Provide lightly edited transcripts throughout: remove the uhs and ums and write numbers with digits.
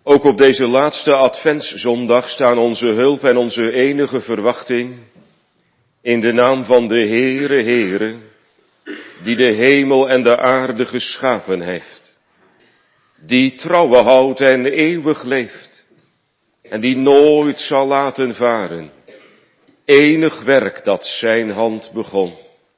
Ook op deze laatste adventszondag staan onze hulp en onze enige verwachting in de naam van de Heere, die de hemel en de aarde geschapen heeft, die trouwe houdt en eeuwig leeft en die nooit zal laten varen enig werk dat zijn hand begon.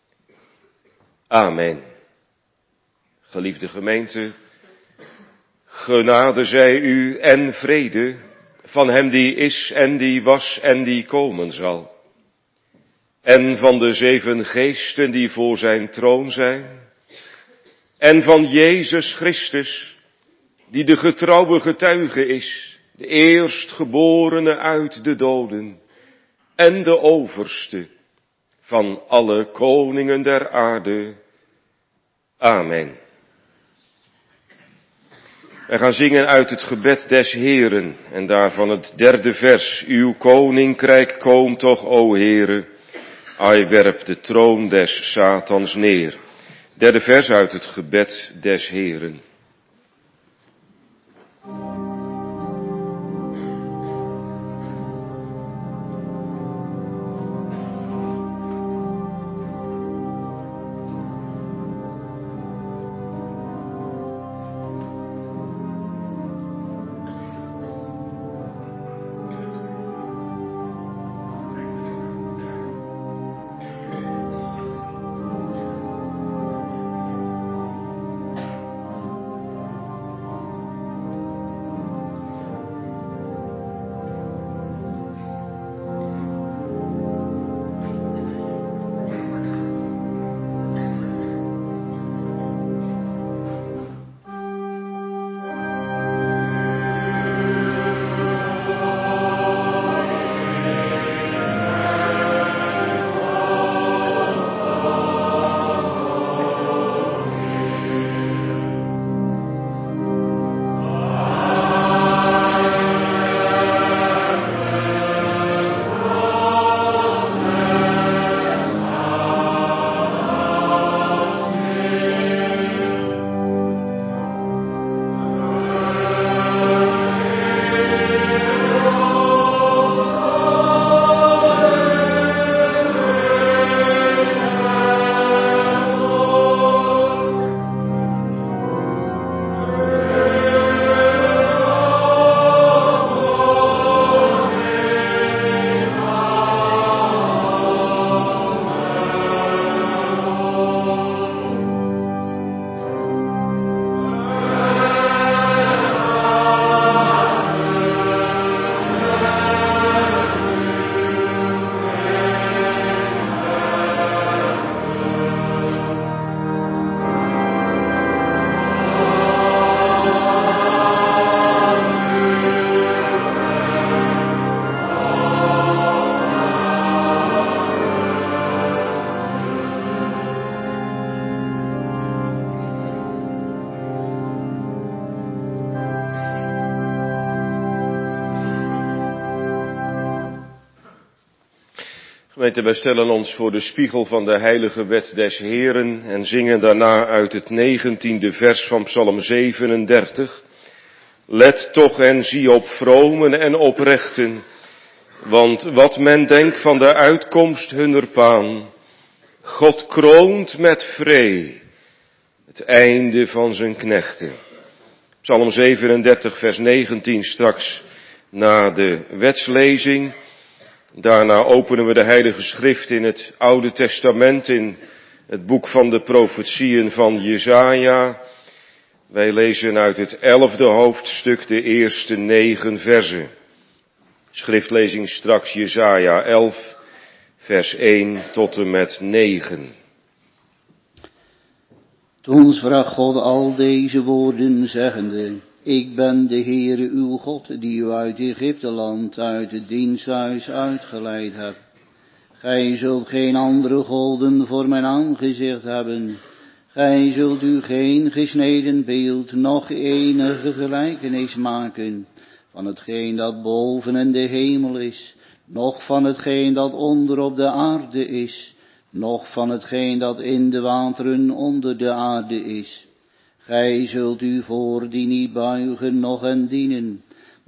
Amen. Geliefde gemeente, genade zij u en vrede van hem die is en die was en die komen zal. En van de 7 geesten die voor zijn troon zijn. En van Jezus Christus, die de getrouwe getuige is, de eerstgeborene uit de doden en de overste van alle koningen der aarde. Amen. Wij gaan zingen uit het gebed des Heeren en daarvan het 3e vers. Uw koninkrijk komt toch, o Heere, ai werp de troon des Satans neer. 3e vers uit het gebed des Heeren. Gemeente, wij stellen ons voor de spiegel van de heilige wet des Heeren en zingen daarna uit het 19e vers van Psalm 37. Let toch en zie op vromen en oprechten, want wat men denkt van de uitkomst hunner paan, God kroont met vree het einde van zijn knechten. Psalm 37 vers 19 straks na de wetslezing. Daarna openen we de Heilige Schrift in het Oude Testament, in het boek van de profetieën van Jesaja. Wij lezen uit het 11e hoofdstuk de eerste 9 verzen. Schriftlezing straks Jesaja 11, vers 1 tot en met 9. Toen sprak God al deze woorden zeggende: Ik ben de Heere uw God, die u uit Egypteland, uit het diensthuis uitgeleid hebt. Gij zult geen andere goden voor mijn aangezicht hebben. Gij zult u geen gesneden beeld, noch enige gelijkenis maken van hetgeen dat boven in de hemel is, noch van hetgeen dat onder op de aarde is, noch van hetgeen dat in de wateren onder de aarde is. Gij zult u voor die niet buigen, noch hen dienen.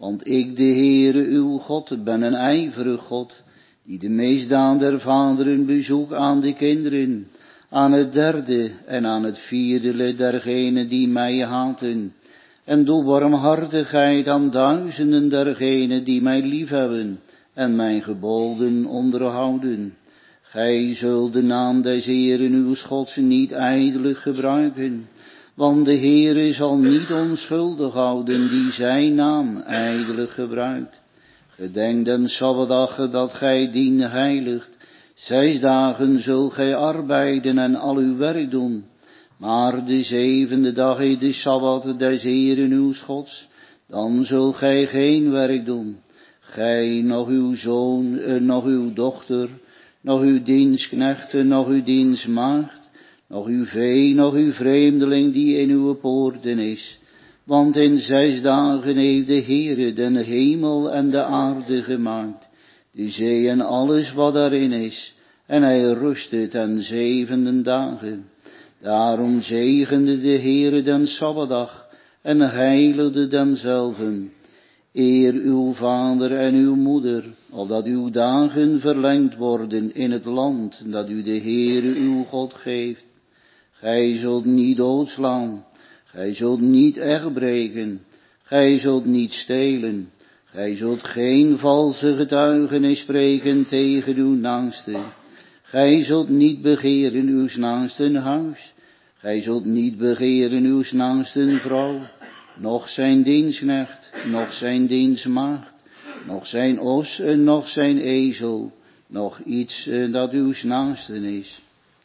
Want ik, de Heere uw God, ben een ijverig God, die de misdaad der vaderen bezoekt aan de kinderen, aan het derde en aan het vierde lid dergenen die mij haten, en doe barmhartigheid aan duizenden dergenen die mij liefhebben en mijn geboden onderhouden. Gij zult de naam des Heeren uw Gods niet ijdelijk gebruiken, want de Heere zal niet onschuldig houden die zijn naam ijdelijk gebruikt. Gedenk den Sabbatdag dat gij dien heiligt. 6 dagen zult gij arbeiden en al uw werk doen. Maar de 7e dag is de Sabbat des Heeren uw Gods. Dan zult gij geen werk doen. Gij, nog uw zoon, nog uw dochter, nog uw dienstknechten, nog uw dienstmaagd, nog uw vee, nog uw vreemdeling die in uw poorten is. Want in 6 dagen heeft de Heere den hemel en de aarde gemaakt, de zee en alles wat daarin is, en hij rustte ten 7e dagen. Daarom zegende de Heere den Sabbatdag en heiligde demzelven. Eer uw vader en uw moeder, opdat uw dagen verlengd worden in het land dat u de Heere uw God geeft. Gij zult niet doodslaan, gij zult niet echt breken, gij zult niet stelen, gij zult geen valse getuigenis spreken tegen uw naaste. Gij zult niet begeren uw naasten huis, gij zult niet begeren uw naasten vrouw, noch zijn dienstknecht, noch zijn dienstmaagd, noch zijn os en noch zijn ezel, noch iets dat uw naasten is.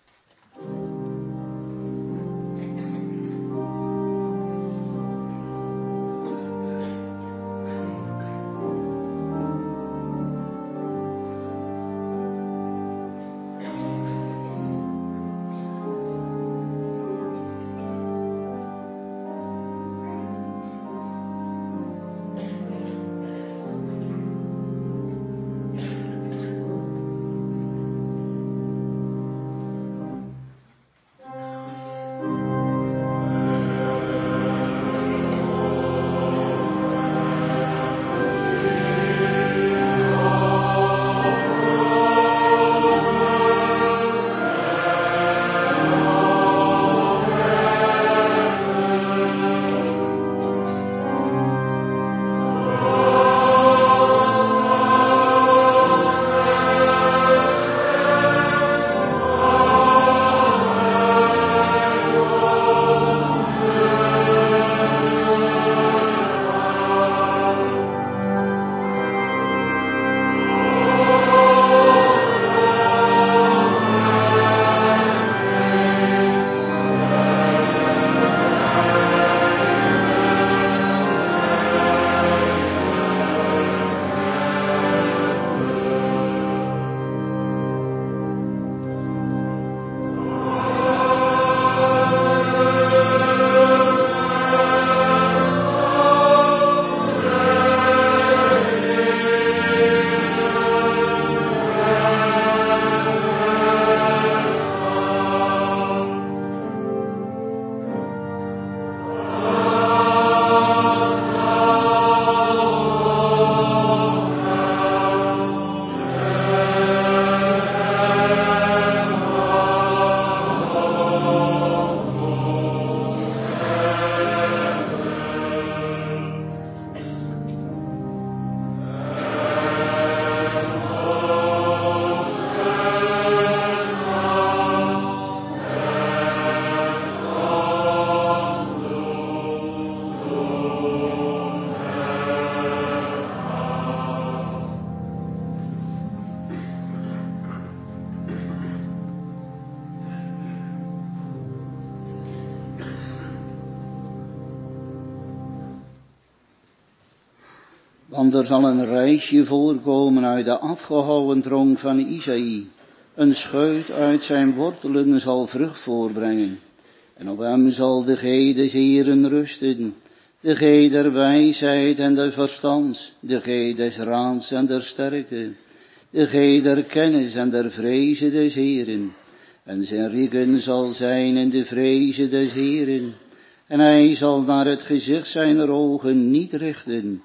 Want er zal een reisje voorkomen uit de afgehouwen tronk van Isaïe. Een scheut uit zijn wortelen zal vrucht voorbrengen. En op hem zal de G des Heeren rusten. De G der wijsheid en des verstands. De G des raads en der sterkte. De G der kennis en der vreze des Heeren. En zijn rieken zal zijn in de vreze des Heeren. En hij zal naar het gezicht zijner ogen niet richten.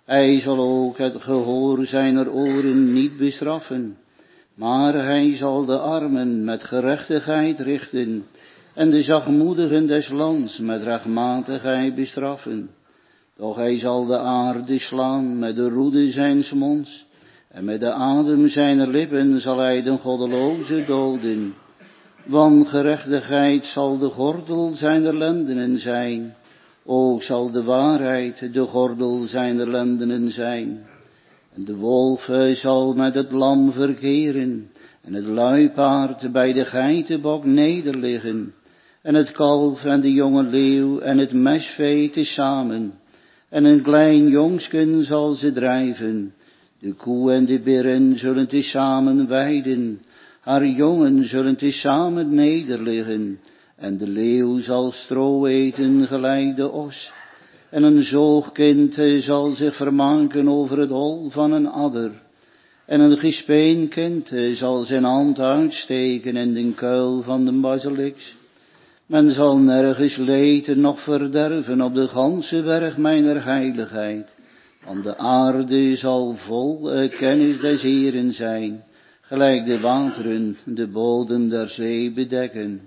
Hij zal ook het gehoor zijner oren niet bestraffen, maar hij zal de armen met gerechtigheid richten en de zachtmoedigen des lands met rechtmatigheid bestraffen. Doch hij zal de aarde slaan met de roede zijns monds, en met de adem zijner lippen zal hij de goddeloze doden. Want gerechtigheid zal de gordel zijner lendenen zijn, ook zal de waarheid de gordel zijner lendenen zijn. En de wolf zal met het lam verkeren, en het luipaard bij de geitenbok nederliggen, en het kalf en de jonge leeuw en het mesvee tezamen, en een klein jongsken zal ze drijven. De koe en de birren zullen tezamen weiden, haar jongen zullen tezamen nederliggen, en de leeuw zal stro eten gelijk de os, en een zoogkind zal zich vermaken over het hol van een adder, en een gespeenkind zal zijn hand uitsteken in den kuil van de basiliks. Men zal nergens leten noch verderven op de ganse berg mijner heiligheid, want de aarde zal vol kennis des Heeren zijn, gelijk de wateren de bodem der zee bedekken.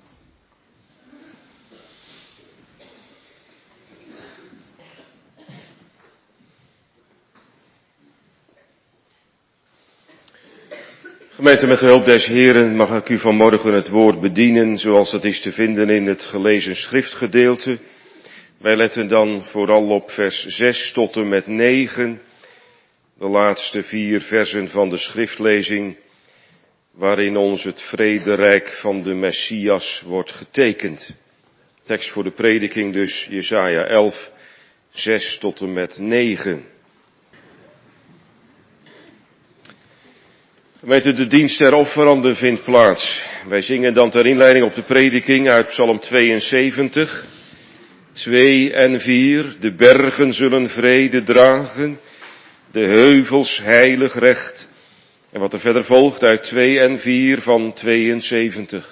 Gemeente, met de hulp des Heeren mag ik u vanmorgen het woord bedienen zoals dat is te vinden in het gelezen schriftgedeelte. Wij letten dan vooral op vers 6 tot en met 9, de laatste 4 versen van de schriftlezing, waarin ons het vrederijk van de Messias wordt getekend. Tekst voor de prediking dus Jesaja 11, 6 tot en met 9. Gemeente, de dienst der offeranden vindt plaats. Wij zingen dan ter inleiding op de prediking uit Psalm 72, 2 en 4. De bergen zullen vrede dragen, de heuvels heilig recht. En wat er verder volgt uit 2 en 4 van 72.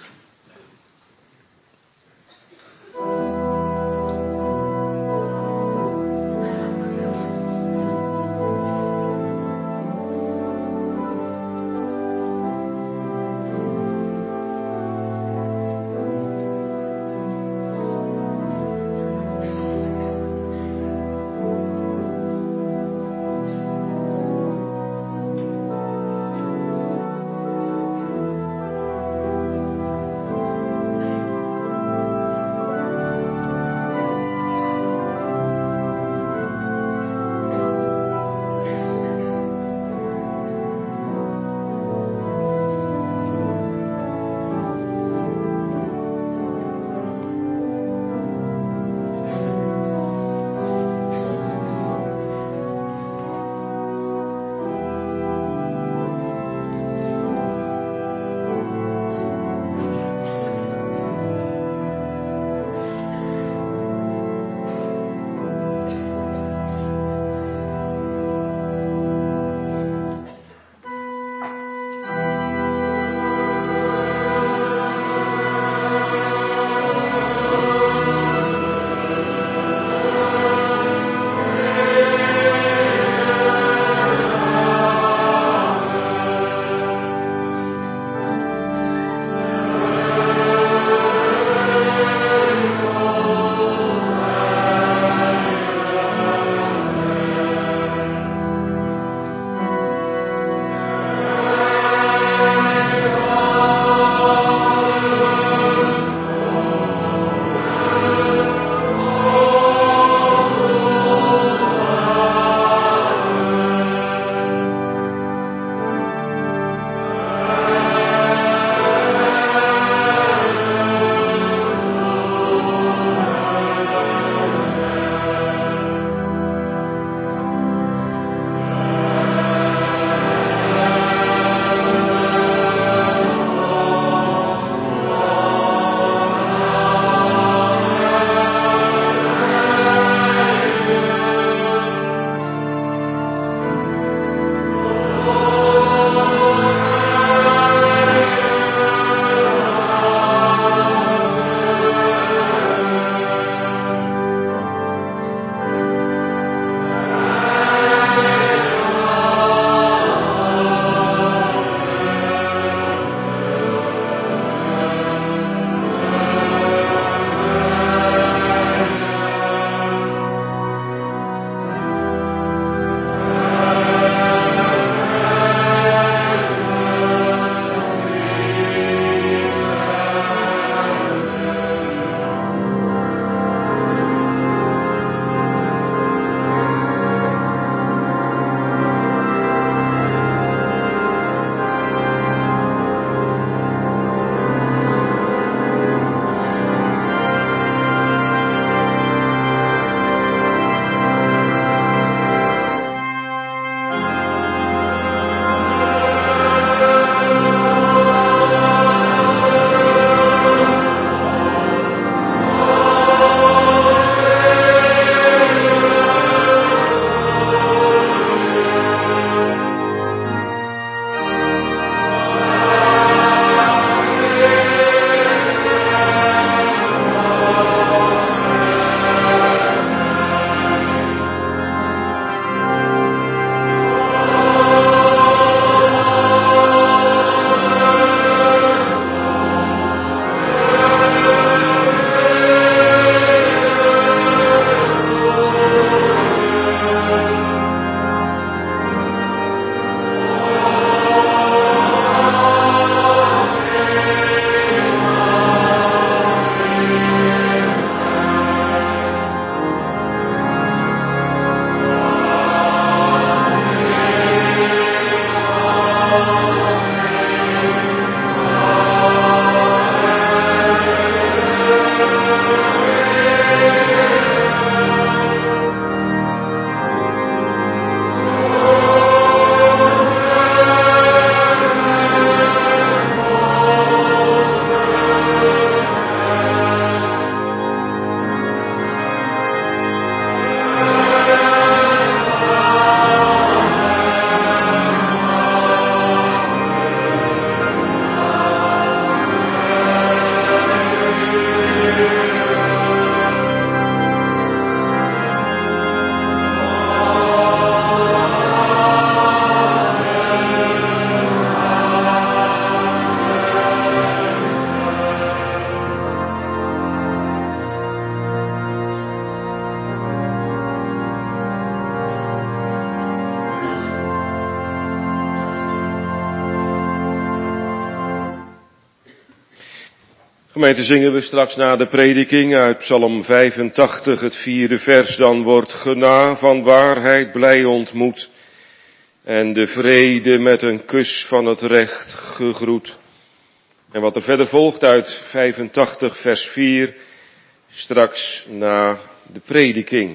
Gemeente, zingen we straks na de prediking uit Psalm 85, het 4e vers. Dan wordt gena van waarheid blij ontmoet en de vrede met een kus van het recht gegroet. En wat er verder volgt uit 85 vers 4, straks na de prediking.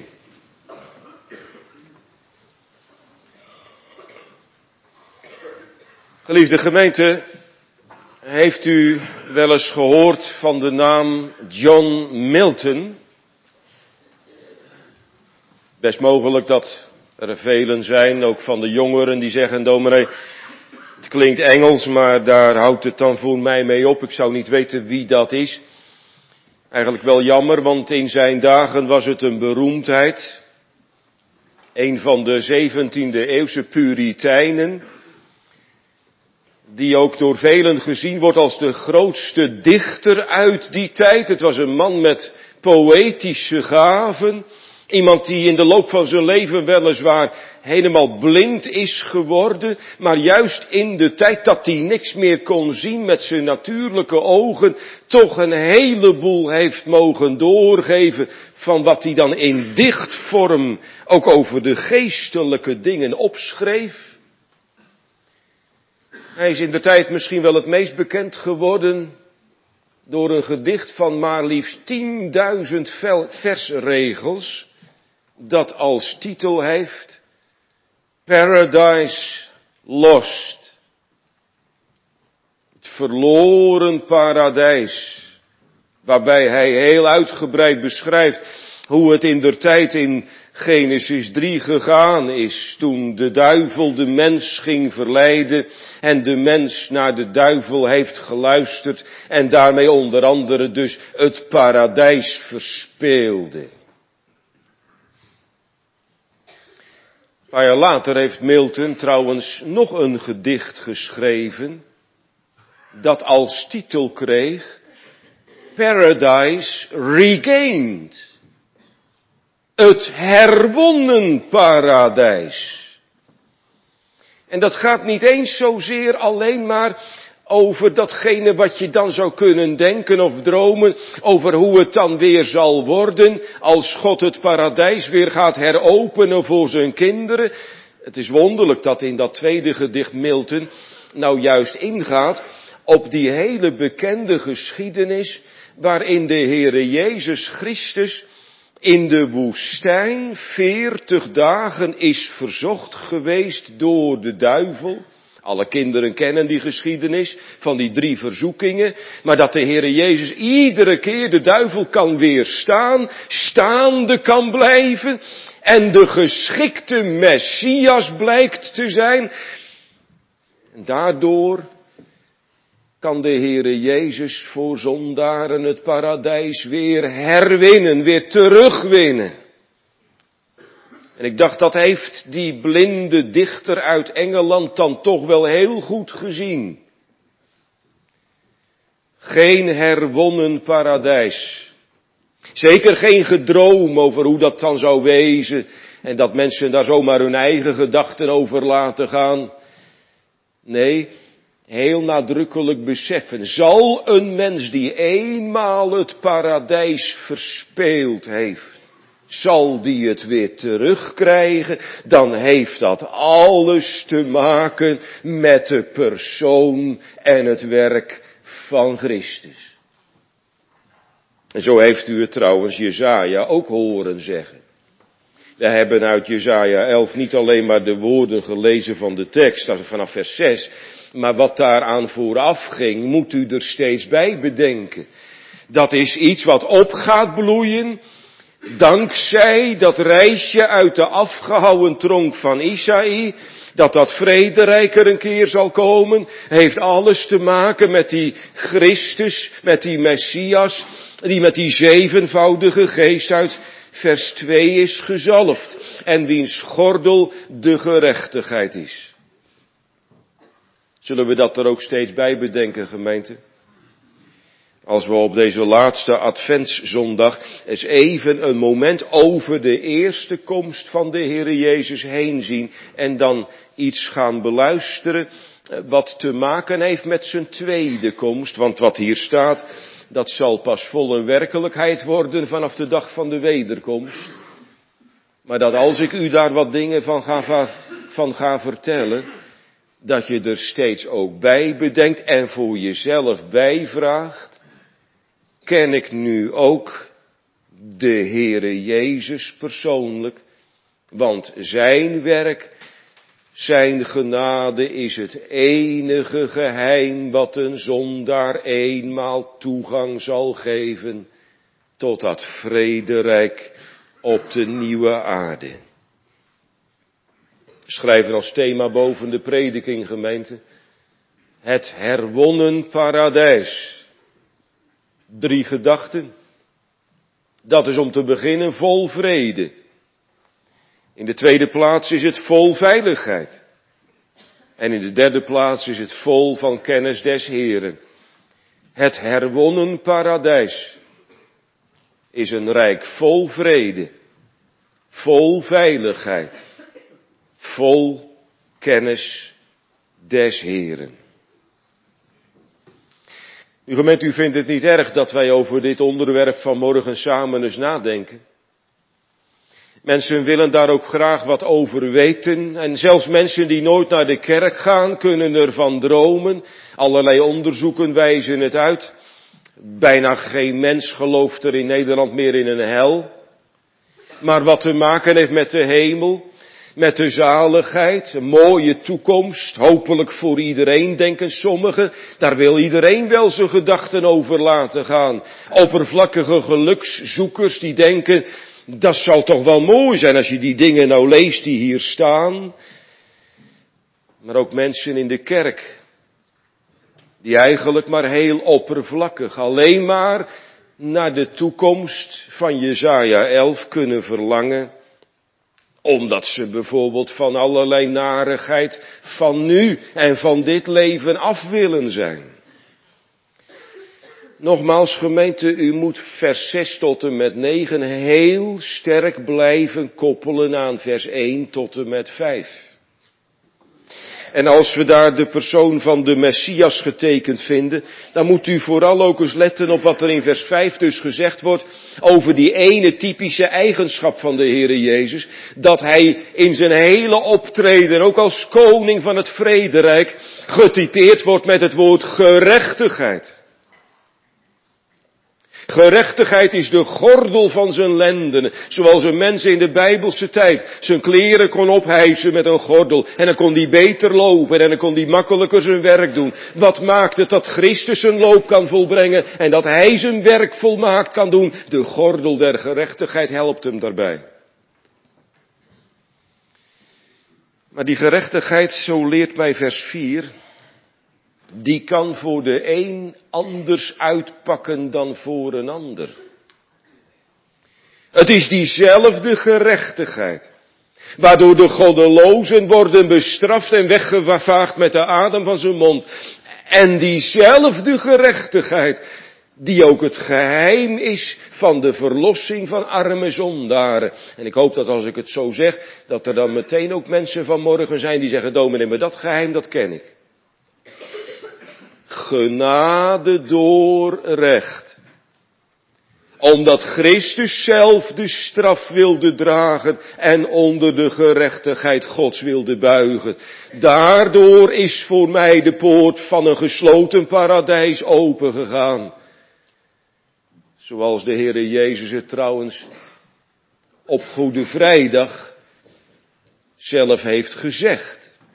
Geliefde gemeente, heeft u wel eens gehoord van de naam John Milton? Best mogelijk dat er velen zijn, ook van de jongeren, die zeggen: dominee, het klinkt Engels, maar daar houdt het dan voor mij mee op. Ik zou niet weten wie dat is. Eigenlijk wel jammer, want in zijn dagen was het een beroemdheid. Een van de 17e eeuwse Puritijnen, die ook door velen gezien wordt als de grootste dichter uit die tijd. Het was een man met poëtische gaven. Iemand die in de loop van zijn leven weliswaar helemaal blind is geworden, maar juist in de tijd dat hij niks meer kon zien met zijn natuurlijke ogen, toch een heleboel heeft mogen doorgeven van wat hij dan in dichtvorm ook over de geestelijke dingen opschreef. Hij is in de tijd misschien wel het meest bekend geworden door een gedicht van maar liefst 10.000 versregels, dat als titel heeft Paradise Lost. Het verloren paradijs, waarbij hij heel uitgebreid beschrijft hoe het indertijd in Genesis 3 gegaan is, toen de duivel de mens ging verleiden en de mens naar de duivel heeft geluisterd en daarmee onder andere dus het paradijs verspeelde. Een paar jaar later heeft Milton trouwens nog een gedicht geschreven, dat als titel kreeg Paradise Regained. Het herwonnen paradijs. En dat gaat niet eens zozeer alleen maar over datgene wat je dan zou kunnen denken of dromen, over hoe het dan weer zal worden als God het paradijs weer gaat heropenen voor zijn kinderen. Het is wonderlijk dat in dat tweede gedicht Milton nou juist ingaat op die hele bekende geschiedenis waarin de Heere Jezus Christus in de woestijn 40 dagen is verzocht geweest door de duivel. Alle kinderen kennen die geschiedenis van die 3 verzoekingen. Maar dat de Heere Jezus iedere keer de duivel kan weerstaan, staande kan blijven en de geschikte Messias blijkt te zijn. En daardoor kan de Heere Jezus voor zondaren het paradijs weer herwinnen, weer terugwinnen. En ik dacht, dat heeft die blinde dichter uit Engeland dan toch wel heel goed gezien. Geen herwonnen paradijs. Zeker geen gedroom over hoe dat dan zou wezen en dat mensen daar zomaar hun eigen gedachten over laten gaan. Nee, heel nadrukkelijk beseffen, zal een mens die eenmaal het paradijs verspeeld heeft, zal die het weer terugkrijgen, dan heeft dat alles te maken met de persoon en het werk van Christus. En zo heeft u het trouwens Jesaja ook horen zeggen. We hebben uit Jesaja 11 niet alleen maar de woorden gelezen van de tekst, dat is vanaf vers 6, maar wat daaraan vooraf ging, moet u er steeds bij bedenken. Dat is iets wat op gaat bloeien, dankzij dat reisje uit de afgehouwen tronk van Isaïe, dat vrederijk er een keer zal komen, heeft alles te maken met die Christus, met die Messias, die met die 7voudige geest uit vers 2 is gezalfd en wiens gordel de gerechtigheid is. Zullen we dat er ook steeds bij bedenken, gemeente? Als we op deze laatste adventszondag eens even een moment over de eerste komst van de Heere Jezus heen zien en dan iets gaan beluisteren wat te maken heeft met zijn tweede komst. Want wat hier staat, dat zal pas volle werkelijkheid worden vanaf de dag van de wederkomst. Maar dat als ik u daar wat dingen van ga vertellen, dat je er steeds ook bij bedenkt en voor jezelf bijvraagt, ken ik nu ook de Heere Jezus persoonlijk? Want zijn werk, zijn genade is het enige geheim wat een zondaar eenmaal toegang zal geven tot dat vrederijk op de nieuwe aarde. Schrijven als thema boven de prediking, gemeente. Het herwonnen paradijs. 3 gedachten. Dat is om te beginnen vol vrede. In de tweede plaats is het vol veiligheid. En in de derde plaats is het vol van kennis des Heeren. Het herwonnen paradijs is een rijk vol vrede, vol veiligheid, vol kennis des Heeren. U gemeente, u vindt het niet erg dat wij over dit onderwerp vanmorgen samen eens nadenken. Mensen willen daar ook graag wat over weten. En zelfs mensen die nooit naar de kerk gaan, kunnen ervan dromen. Allerlei onderzoeken wijzen het uit. Bijna geen mens gelooft er in Nederland meer in een hel. Maar wat te maken heeft met de hemel, met de zaligheid, een mooie toekomst, hopelijk voor iedereen, denken sommigen. Daar wil iedereen wel zijn gedachten over laten gaan. Oppervlakkige gelukszoekers die denken, dat zal toch wel mooi zijn als je die dingen nou leest die hier staan. Maar ook mensen in de kerk, die eigenlijk maar heel oppervlakkig alleen maar naar de toekomst van Jesaja 11 kunnen verlangen. Omdat ze bijvoorbeeld van allerlei narigheid van nu en van dit leven af willen zijn. Nogmaals gemeente, u moet vers 6 tot en met 9 heel sterk blijven koppelen aan vers 1 tot en met 5. En als we daar de persoon van de Messias getekend vinden, dan moet u vooral ook eens letten op wat er in vers 5 dus gezegd wordt over die ene typische eigenschap van de Heere Jezus, dat hij in zijn hele optreden, ook als koning van het vrederijk, getypeerd wordt met het woord gerechtigheid. Gerechtigheid is de gordel van zijn lendenen, zoals een mens in de Bijbelse tijd zijn kleren kon ophijsen met een gordel. En dan kon hij beter lopen en dan kon hij makkelijker zijn werk doen. Wat maakt het dat Christus zijn loop kan volbrengen en dat hij zijn werk volmaakt kan doen? De gordel der gerechtigheid helpt hem daarbij. Maar die gerechtigheid, zo leert mij vers 4... die kan voor de een anders uitpakken dan voor een ander. Het is diezelfde gerechtigheid, waardoor de goddelozen worden bestraft en weggevaagd met de adem van zijn mond. En diezelfde gerechtigheid, die ook het geheim is van de verlossing van arme zondaren. En ik hoop dat als ik het zo zeg, dat er dan meteen ook mensen vanmorgen zijn die zeggen, dominee, maar dat geheim, dat ken ik. Genade door recht. Omdat Christus zelf de straf wilde dragen en onder de gerechtigheid Gods wilde buigen. Daardoor is voor mij de poort van een gesloten paradijs opengegaan. Zoals de Heere Jezus het trouwens op Goede Vrijdag zelf heeft gezegd.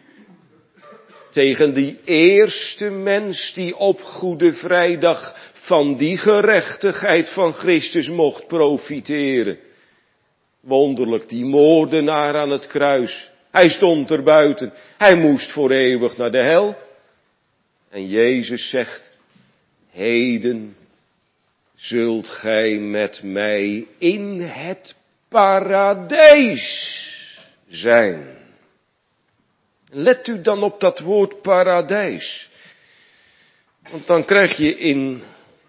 Tegen die eerste mens die op Goede Vrijdag van die gerechtigheid van Christus mocht profiteren. Wonderlijk, die moordenaar aan het kruis. Hij stond er buiten. Hij moest voor eeuwig naar de hel. En Jezus zegt, heden zult gij met mij in het paradijs zijn. Let u dan op dat woord paradijs. Want dan krijg je in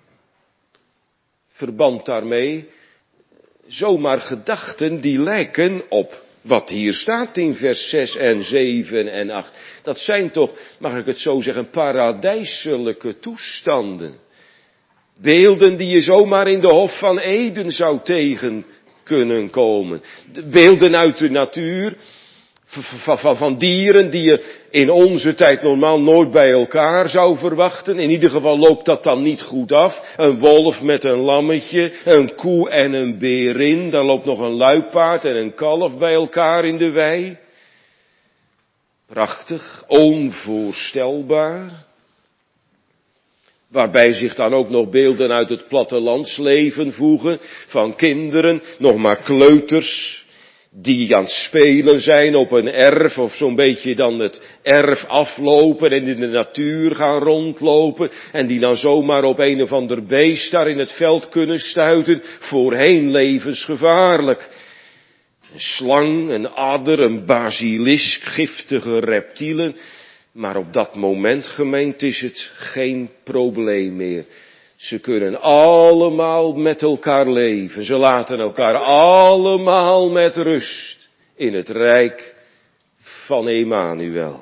verband daarmee zomaar gedachten die lijken op wat hier staat in vers 6 en 7 en 8. Dat zijn toch, mag ik het zo zeggen, paradijselijke toestanden. Beelden die je zomaar in de Hof van Eden zou tegen kunnen komen. Beelden uit de natuur, van dieren die je in onze tijd normaal nooit bij elkaar zou verwachten. In ieder geval loopt dat dan niet goed af. Een wolf met een lammetje, een koe en een berin. Daar loopt nog een luipaard en een kalf bij elkaar in de wei. Prachtig, onvoorstelbaar. Waarbij zich dan ook nog beelden uit het plattelandsleven voegen. Van kinderen, nog maar kleuters. Die aan het spelen zijn op een erf of zo'n beetje dan het erf aflopen en in de natuur gaan rondlopen. En die dan zomaar op een of ander beest daar in het veld kunnen stuiten. Voorheen levensgevaarlijk. Een slang, een adder, een basilisk, giftige reptielen. Maar op dat moment, gemeente, is het geen probleem meer. Ze kunnen allemaal met elkaar leven. Ze laten elkaar allemaal met rust in het rijk van Emmanuel.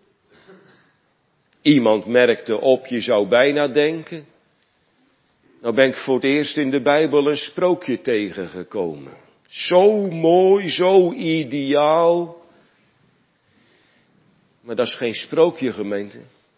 Iemand merkte op, je zou bijna denken. Nou ben ik voor het eerst in de Bijbel een sprookje tegengekomen. Zo mooi, zo ideaal. Maar dat is geen sprookje, gemeente.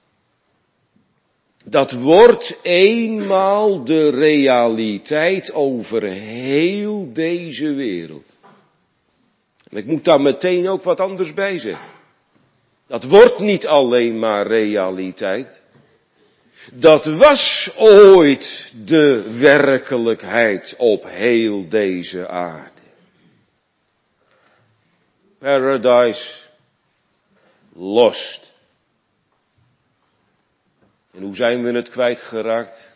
Dat wordt eenmaal de realiteit over heel deze wereld. En ik moet daar meteen ook wat anders bij zeggen. Dat wordt niet alleen maar realiteit. Dat was ooit de werkelijkheid op heel deze aarde. Paradise lost. En hoe zijn we het kwijtgeraakt?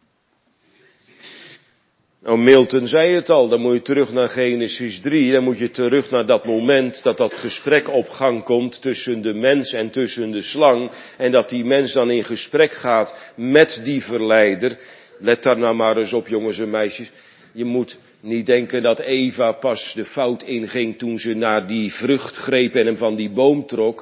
Nou, Milton zei het al, dan moet je terug naar Genesis 3, dan moet je terug naar dat moment dat dat gesprek op gang komt tussen de mens en tussen de slang. En dat die mens dan in gesprek gaat met die verleider. Let daar nou maar eens op, jongens en meisjes. Je moet niet denken dat Eva pas de fout inging toen ze naar die vrucht greep en hem van die boom trok.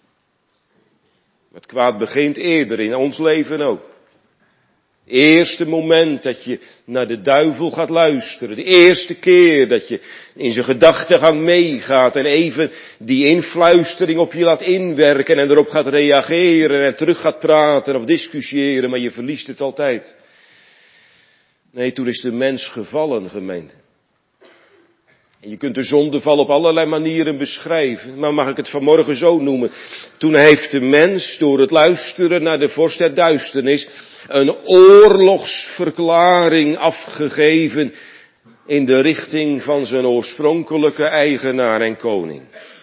Het kwaad begint eerder, in ons leven ook. Het eerste moment dat je naar de duivel gaat luisteren. De eerste keer dat je in zijn gedachtegang meegaat en even die influistering op je laat inwerken en erop gaat reageren en terug gaat praten of discussiëren, maar je verliest het altijd. Nee, toen is de mens gevallen, gemeente. En je kunt de zondeval op allerlei manieren beschrijven, maar mag ik het vanmorgen zo noemen. Toen heeft de mens door het luisteren naar de vorst der duisternis een oorlogsverklaring afgegeven in de richting van zijn oorspronkelijke eigenaar en koning.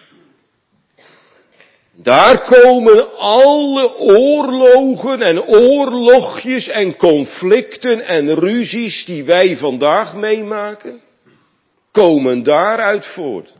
Daar komen alle oorlogen en oorlogjes en conflicten en ruzies die wij vandaag meemaken, komen daaruit voort.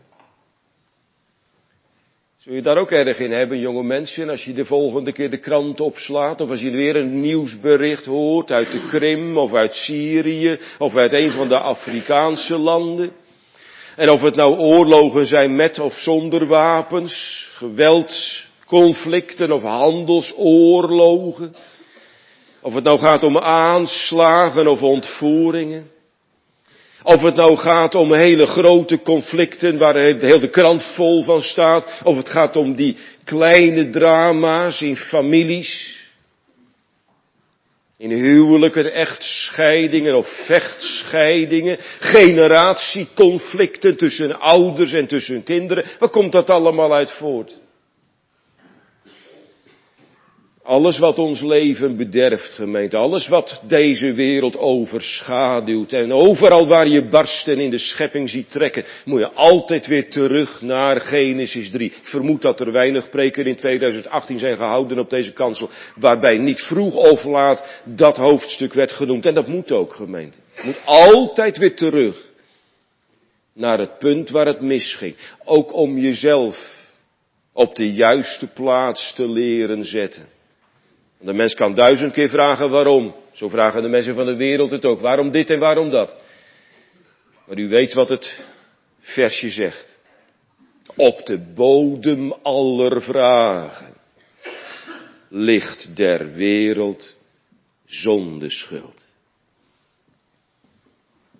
Zul je daar ook erg in hebben, jonge mensen, als je de volgende keer de krant opslaat, of als je weer een nieuwsbericht hoort uit de Krim, of uit Syrië, of uit een van de Afrikaanse landen. En of het nou oorlogen zijn met of zonder wapens, geweldsconflicten of handelsoorlogen. Of het nou gaat om aanslagen of ontvoeringen. Of het nou gaat om hele grote conflicten waar heel de krant vol van staat. Of het gaat om die kleine drama's in families. In huwelijken, echtscheidingen of vechtscheidingen. Generatieconflicten tussen ouders en tussen kinderen. Waar komt dat allemaal uit voort? Alles wat ons leven bederft, gemeente, alles wat deze wereld overschaduwt en overal waar je barsten in de schepping ziet trekken, moet je altijd weer terug naar Genesis 3. Ik vermoed dat er weinig preken in 2018 zijn gehouden op deze kansel, waarbij niet vroeg of laat dat hoofdstuk werd genoemd. En dat moet ook, gemeente. Je moet altijd weer terug naar het punt waar het misging. Ook om jezelf op de juiste plaats te leren zetten. De mens kan 1000 keer vragen waarom. Zo vragen de mensen van de wereld het ook. Waarom dit en waarom dat? Maar u weet wat het versje zegt. Op de bodem aller vragen ligt der wereld zondeschuld.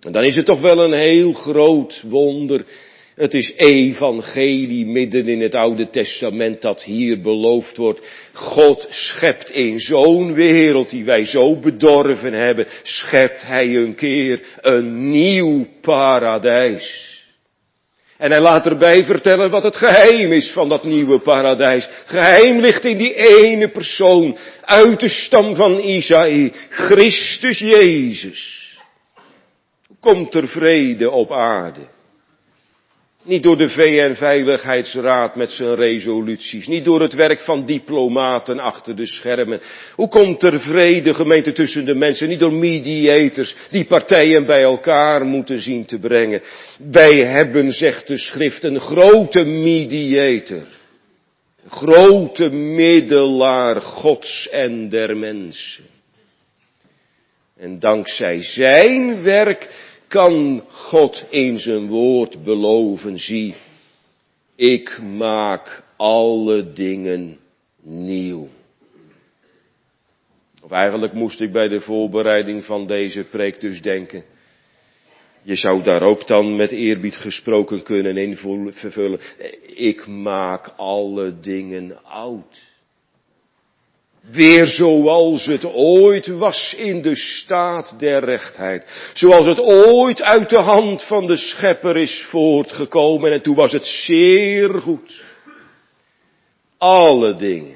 En dan is het toch wel een heel groot wonder. Het is evangelie midden in het Oude Testament dat hier beloofd wordt. God schept in zo'n wereld die wij zo bedorven hebben, schept Hij een keer een nieuw paradijs. En hij laat erbij vertellen wat het geheim is van dat nieuwe paradijs. Geheim ligt in die ene persoon uit de stam van Isaïe, Christus Jezus. Komt er vrede op aarde? Niet door de VN-veiligheidsraad met zijn resoluties. Niet door het werk van diplomaten achter de schermen. Hoe komt er vrede, gemeente, tussen de mensen? Niet door mediators die partijen bij elkaar moeten zien te brengen. Wij hebben, zegt de schrift, een grote mediator. Een grote middelaar Gods en der mensen. En dankzij zijn werk kan God in zijn woord beloven, zie, ik maak alle dingen nieuw. Of eigenlijk moest ik bij de voorbereiding van deze preek dus denken, je zou daar ook dan met eerbied gesproken kunnen invullen, ik maak alle dingen oud. Weer zoals het ooit was in de staat der rechtheid. Zoals het ooit uit de hand van de Schepper is voortgekomen. En toen was het zeer goed. Alle dingen.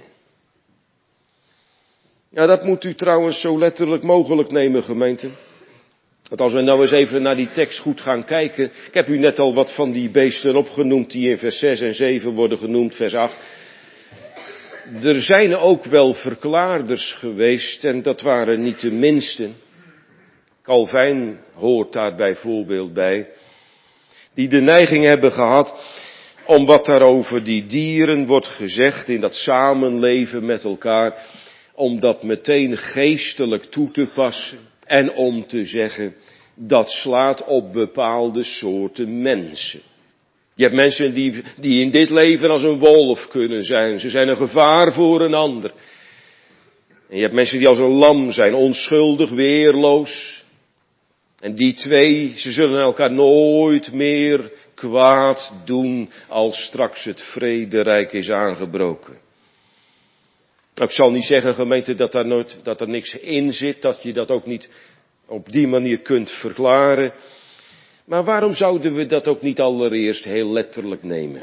Ja, dat moet u trouwens zo letterlijk mogelijk nemen, gemeente. Want als we nou eens even naar die tekst goed gaan kijken. Ik heb u net al wat van die beesten opgenoemd die in vers 6 en 7 worden genoemd, vers 8. Er zijn ook wel verklaarders geweest en dat waren niet de minsten. Calvijn hoort daar bijvoorbeeld bij. Die de neiging hebben gehad om wat daar over die dieren wordt gezegd in dat samenleven met elkaar. Om dat meteen geestelijk toe te passen en om te zeggen dat slaat op bepaalde soorten mensen. Je hebt mensen die in dit leven als een wolf kunnen zijn. Ze zijn een gevaar voor een ander. En je hebt mensen die als een lam zijn, onschuldig, weerloos. En die twee, ze zullen elkaar nooit meer kwaad doen als straks het vrederijk is aangebroken. Ik zal niet zeggen, gemeente, dat er niks in zit, dat je dat ook niet op die manier kunt verklaren. Maar waarom zouden we dat ook niet allereerst heel letterlijk nemen?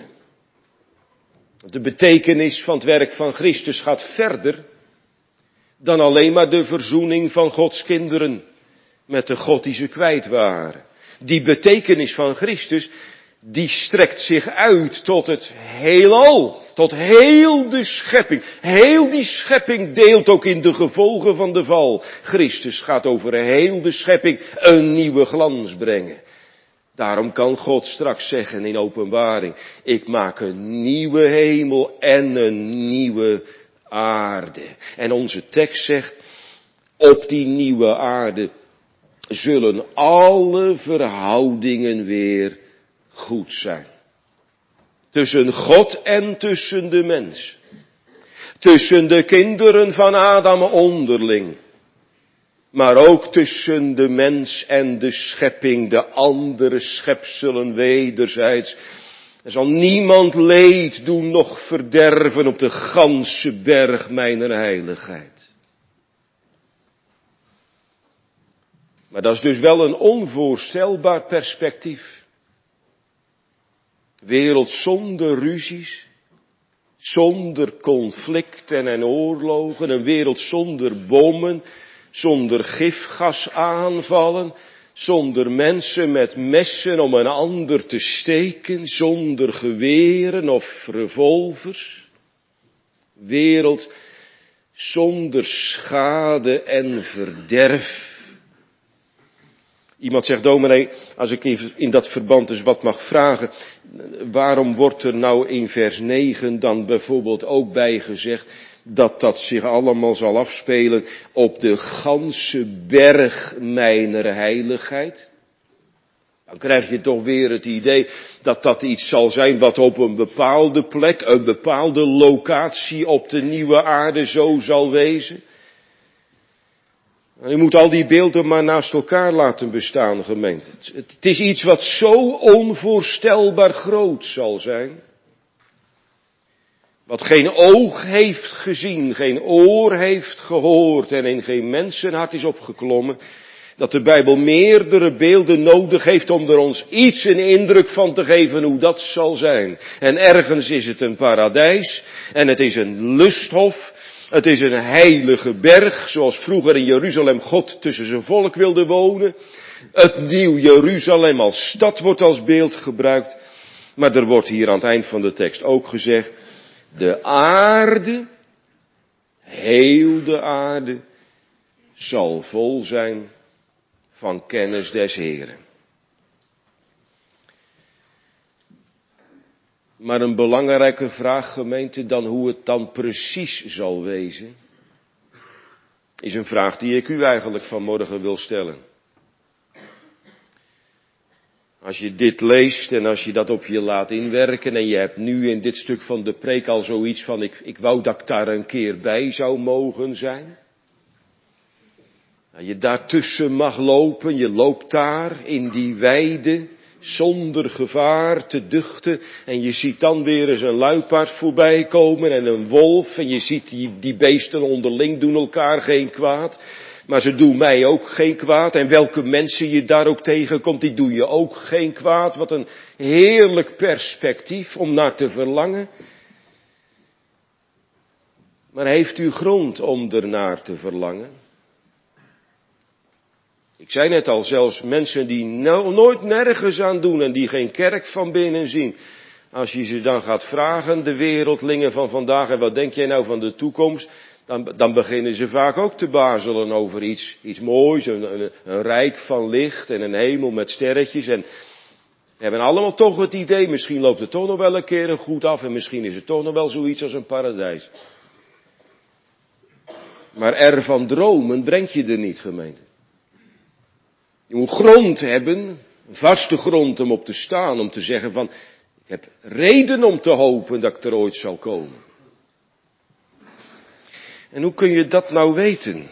De betekenis van het werk van Christus gaat verder dan alleen maar de verzoening van Gods kinderen met de God die ze kwijt waren. Die betekenis van Christus, die strekt zich uit tot het heelal, tot heel de schepping. Heel die schepping deelt ook in de gevolgen van de val. Christus gaat over heel de schepping een nieuwe glans brengen. Daarom kan God straks zeggen in Openbaring, ik maak een nieuwe hemel en een nieuwe aarde. En onze tekst zegt, op die nieuwe aarde zullen alle verhoudingen weer goed zijn. Tussen God en tussen de mens. Tussen de kinderen van Adam onderling. Maar ook tussen de mens en de schepping, de andere schepselen wederzijds. Er zal niemand leed doen, noch verderven op de ganse berg mijner heiligheid. Maar dat is dus wel een onvoorstelbaar perspectief. Wereld zonder ruzies, zonder conflicten en oorlogen, een wereld zonder bommen, zonder gifgasaanvallen, zonder mensen met messen om een ander te steken, zonder geweren of revolvers. Wereld zonder schade en verderf. Iemand zegt, dominee, als ik even in dat verband dus wat mag vragen, waarom wordt er nou in vers 9 dan bijvoorbeeld ook bij gezegd dat zich allemaal zal afspelen op de ganse berg mijner heiligheid? Dan krijg je toch weer het idee dat dat iets zal zijn wat op een bepaalde plek, een bepaalde locatie op de nieuwe aarde zo zal wezen. Je moet al die beelden maar naast elkaar laten bestaan, gemeente. Het is iets wat zo onvoorstelbaar groot zal zijn. Wat geen oog heeft gezien, geen oor heeft gehoord en in geen mensenhart is opgeklommen. Dat de Bijbel meerdere beelden nodig heeft om er ons iets een indruk van te geven hoe dat zal zijn. En ergens is het een paradijs en het is een lusthof. Het is een heilige berg, zoals vroeger in Jeruzalem God tussen zijn volk wilde wonen. Het nieuw Jeruzalem als stad wordt als beeld gebruikt. Maar er wordt hier aan het eind van de tekst ook gezegd, de aarde, heel de aarde, zal vol zijn van kennis des Heeren. Maar een belangrijke vraag, gemeente, dan hoe het dan precies zal wezen, is een vraag die ik u eigenlijk vanmorgen wil stellen. Als je dit leest en als je dat op je laat inwerken en je hebt nu in dit stuk van de preek al zoiets van, ik wou dat ik daar een keer bij zou mogen zijn. Je daartussen mag lopen, je loopt daar in die weide, zonder gevaar te duchten. En je ziet dan weer eens een luipaard voorbij komen en een wolf. En je ziet die beesten onderling doen elkaar geen kwaad. Maar ze doen mij ook geen kwaad. En welke mensen je daar ook tegenkomt, die doen je ook geen kwaad. Wat een heerlijk perspectief om naar te verlangen. Maar heeft u grond om ernaar te verlangen? Ik zei net al, zelfs mensen die nooit nergens aan doen en die geen kerk van binnen zien. Als je ze dan gaat vragen, de wereldlingen van vandaag, en wat denk jij nou van de toekomst? Dan beginnen ze vaak ook te bazelen over iets moois, een rijk van licht en een hemel met sterretjes. En hebben allemaal toch het idee, misschien loopt het toch nog wel een keer goed af en misschien is het toch nog wel zoiets als een paradijs. Maar ervan dromen brengt je er niet, gemeente. Je moet grond hebben, een vaste grond om op te staan, om te zeggen van, ik heb reden om te hopen dat ik er ooit zal komen. En hoe kun je dat nou weten?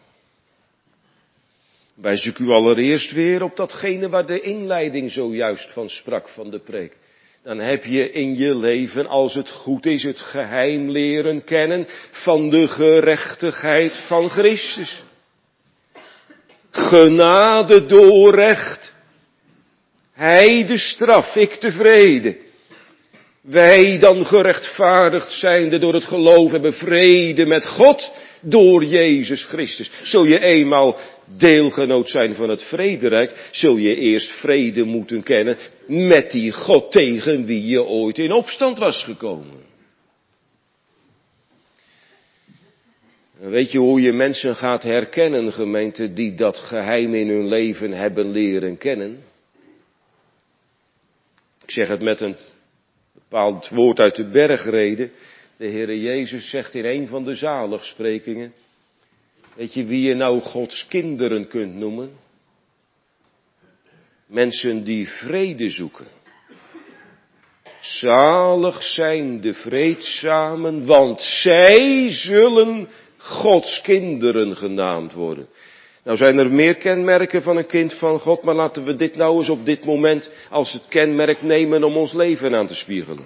Wijs ik u allereerst weer op datgene waar de inleiding zojuist van sprak van de preek. Dan heb je in je leven, als het goed is, het geheim leren kennen van de gerechtigheid van Christus. Genade door recht. Hij de straf, ik de vrede. Wij dan gerechtvaardigd zijnde door het geloof hebben vrede met God door Jezus Christus. Zul je eenmaal deelgenoot zijn van het vrederijk, zul je eerst vrede moeten kennen met die God tegen wie je ooit in opstand was gekomen. Weet je hoe je mensen gaat herkennen, gemeente, die dat geheim in hun leven hebben leren kennen? Ik zeg het met een bepaald woord uit de bergrede. De Heere Jezus zegt in een van de zaligsprekingen, weet je wie je nou Gods kinderen kunt noemen? Mensen die vrede zoeken. Zalig zijn de vreedzamen, want zij zullen Gods kinderen genaamd worden. Nou zijn er meer kenmerken van een kind van God, maar laten we dit nou eens op dit moment als het kenmerk nemen om ons leven aan te spiegelen.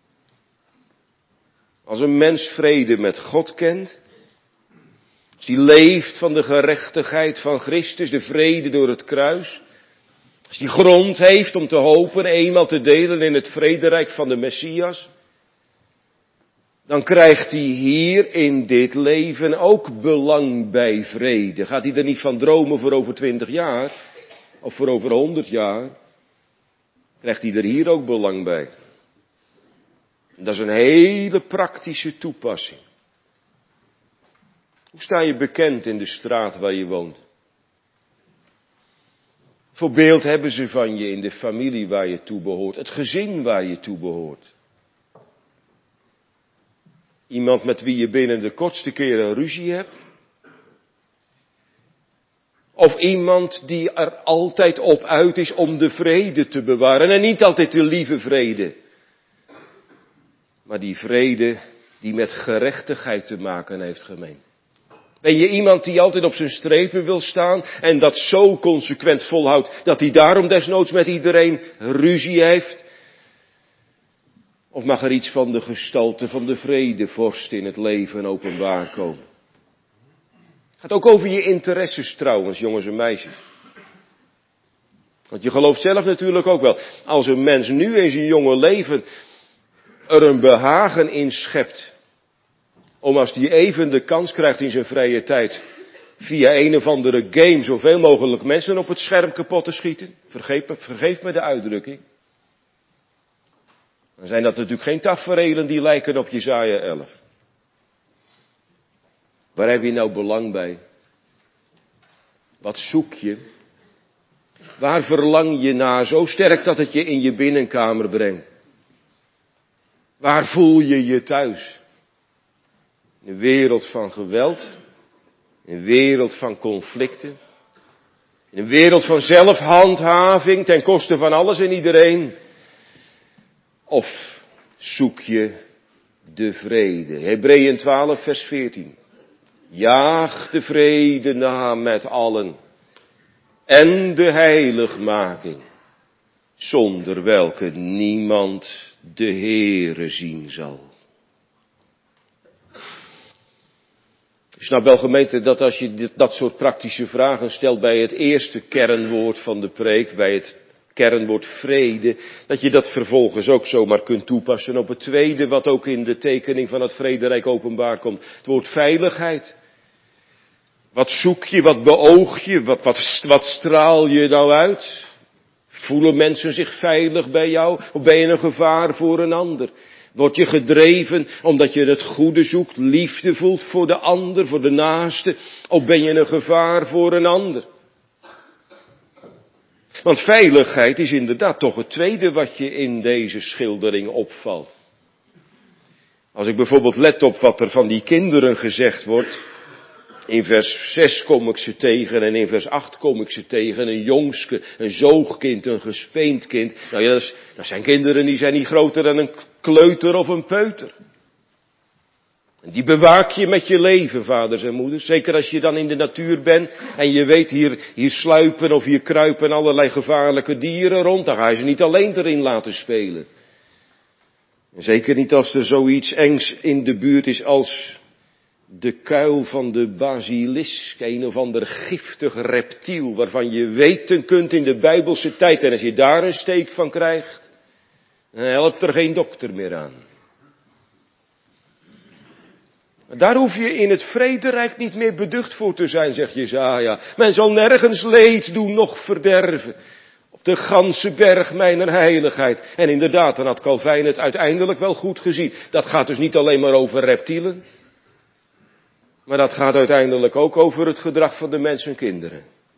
Als een mens vrede met God kent, als die leeft van de gerechtigheid van Christus, de vrede door het kruis, als die grond heeft om te hopen eenmaal te delen in het vrederijk van de Messias, dan krijgt hij hier in dit leven ook belang bij vrede. Gaat hij er niet van dromen voor over 20 jaar, of voor over 100 jaar, krijgt hij er hier ook belang bij. Dat is een hele praktische toepassing. Hoe sta je bekend in de straat waar je woont? Voor beeld hebben ze van je in de familie waar je toe behoort, het gezin waar je toe behoort. Iemand met wie je binnen de kortste keer een ruzie hebt? Of iemand die er altijd op uit is om de vrede te bewaren en niet altijd de lieve vrede. Maar die vrede die met gerechtigheid te maken heeft, gemeen. Ben je iemand die altijd op zijn strepen wil staan en dat zo consequent volhoudt dat hij daarom desnoods met iedereen ruzie heeft? Of mag er iets van de gestalte van de vredevorst in het leven openbaar komen? Het gaat ook over je interesses trouwens, jongens en meisjes. Want je gelooft zelf natuurlijk ook wel, als een mens nu in zijn jonge leven er een behagen in schept, om als die even de kans krijgt in zijn vrije tijd, via een of andere game zoveel mogelijk mensen op het scherm kapot te schieten. Vergeef me de uitdrukking. Dan zijn dat natuurlijk geen taferelen die lijken op Jesaja 11. Waar heb je nou belang bij? Wat zoek je? Waar verlang je naar zo sterk dat het je in je binnenkamer brengt? Waar voel je je thuis? In een wereld van geweld, in een wereld van conflicten, in een wereld van zelfhandhaving ten koste van alles en iedereen. Of zoek je de vrede? Hebreeën 12 vers 14. Jaag de vrede na met allen en de heiligmaking, zonder welke niemand de Heere zien zal. Ik snap wel, gemeente, dat als je dat soort praktische vragen stelt bij het eerste kernwoord van de preek, bij het kernwoord vrede, dat je dat vervolgens ook zomaar kunt toepassen op het tweede, wat ook in de tekening van het vrederijk openbaar komt. Het woord veiligheid. Wat zoek je, wat beoog je, wat straal je nou uit? Voelen mensen zich veilig bij jou, of ben je een gevaar voor een ander? Word je gedreven omdat je het goede zoekt, liefde voelt voor de ander, voor de naaste, of ben je een gevaar voor een ander? Want veiligheid is inderdaad toch het tweede wat je in deze schildering opvalt. Als ik bijvoorbeeld let op wat er van die kinderen gezegd wordt. In vers 6 kom ik ze tegen en in vers 8 kom ik ze tegen. Een jongske, een zoogkind, een gespeend kind. Nou ja, dat zijn kinderen die zijn niet groter dan een kleuter of een peuter. En die bewaak je met je leven, vaders en moeders. Zeker als je dan in de natuur bent en je weet hier sluipen of hier kruipen allerlei gevaarlijke dieren rond. Dan ga je ze niet alleen erin laten spelen. En zeker niet als er zoiets engs in de buurt is als de kuil van de basilisk, een of ander giftig reptiel waarvan je weten kunt in de Bijbelse tijd. En als je daar een steek van krijgt, dan helpt er geen dokter meer aan. Daar hoef je in het vrederijk niet meer beducht voor te zijn, zegt Jesaja. Men zal nergens leed doen, noch verderven. Op de ganse berg mijner heiligheid. En inderdaad, dan had Calvijn het uiteindelijk wel goed gezien. Dat gaat dus niet alleen maar over reptielen. Maar dat gaat uiteindelijk ook over het gedrag van de mens en kinderen.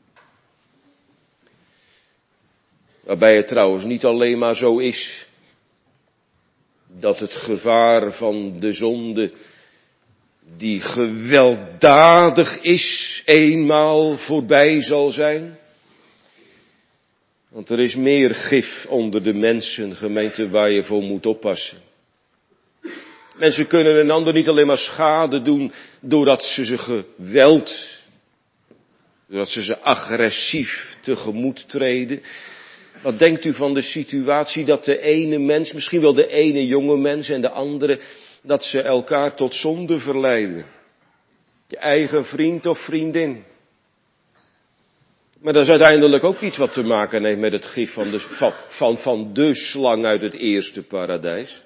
Waarbij het trouwens niet alleen maar zo is dat het gevaar van de zonde, die gewelddadig is, eenmaal voorbij zal zijn. Want er is meer gif onder de mensen, gemeente, waar je voor moet oppassen. Mensen kunnen een ander niet alleen maar schade doen doordat ze ze agressief tegemoet treden. Wat denkt u van de situatie dat de ene mens, misschien wel de ene jonge mens en de andere, dat ze elkaar tot zonde verleiden? Je eigen vriend of vriendin. Maar dat is uiteindelijk ook iets wat te maken heeft met het gif van de slang uit het eerste paradijs.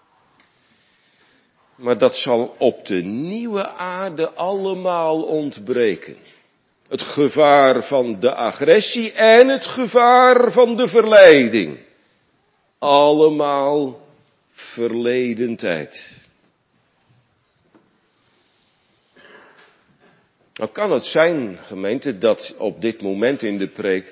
Maar dat zal op de nieuwe aarde allemaal ontbreken. Het gevaar van de agressie en het gevaar van de verleiding. Allemaal verleden tijd. Nou kan het zijn, gemeente, dat op dit moment in de preek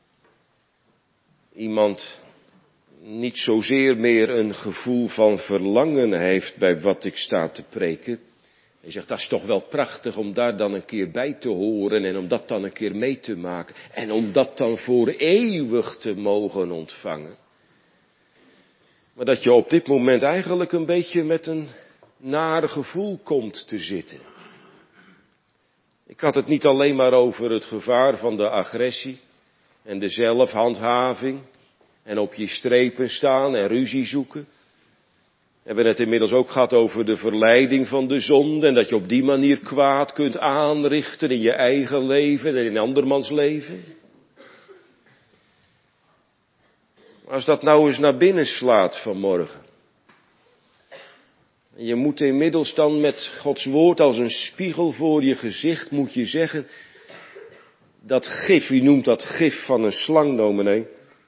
iemand niet zozeer meer een gevoel van verlangen heeft bij wat ik sta te preken. Hij zegt, dat is toch wel prachtig om daar dan een keer bij te horen en om dat dan een keer mee te maken. En om dat dan voor eeuwig te mogen ontvangen. Maar dat je op dit moment eigenlijk een beetje met een naar gevoel komt te zitten. Ik had het niet alleen maar over het gevaar van de agressie en de zelfhandhaving en op je strepen staan en ruzie zoeken. We hebben het inmiddels ook gehad over de verleiding van de zonde en dat je op die manier kwaad kunt aanrichten in je eigen leven en in andermans leven. Maar als dat nou eens naar binnen slaat vanmorgen. En je moet inmiddels dan met Gods woord als een spiegel voor je gezicht moet je zeggen, dat gif, u noemt dat gif van een slang, dominee.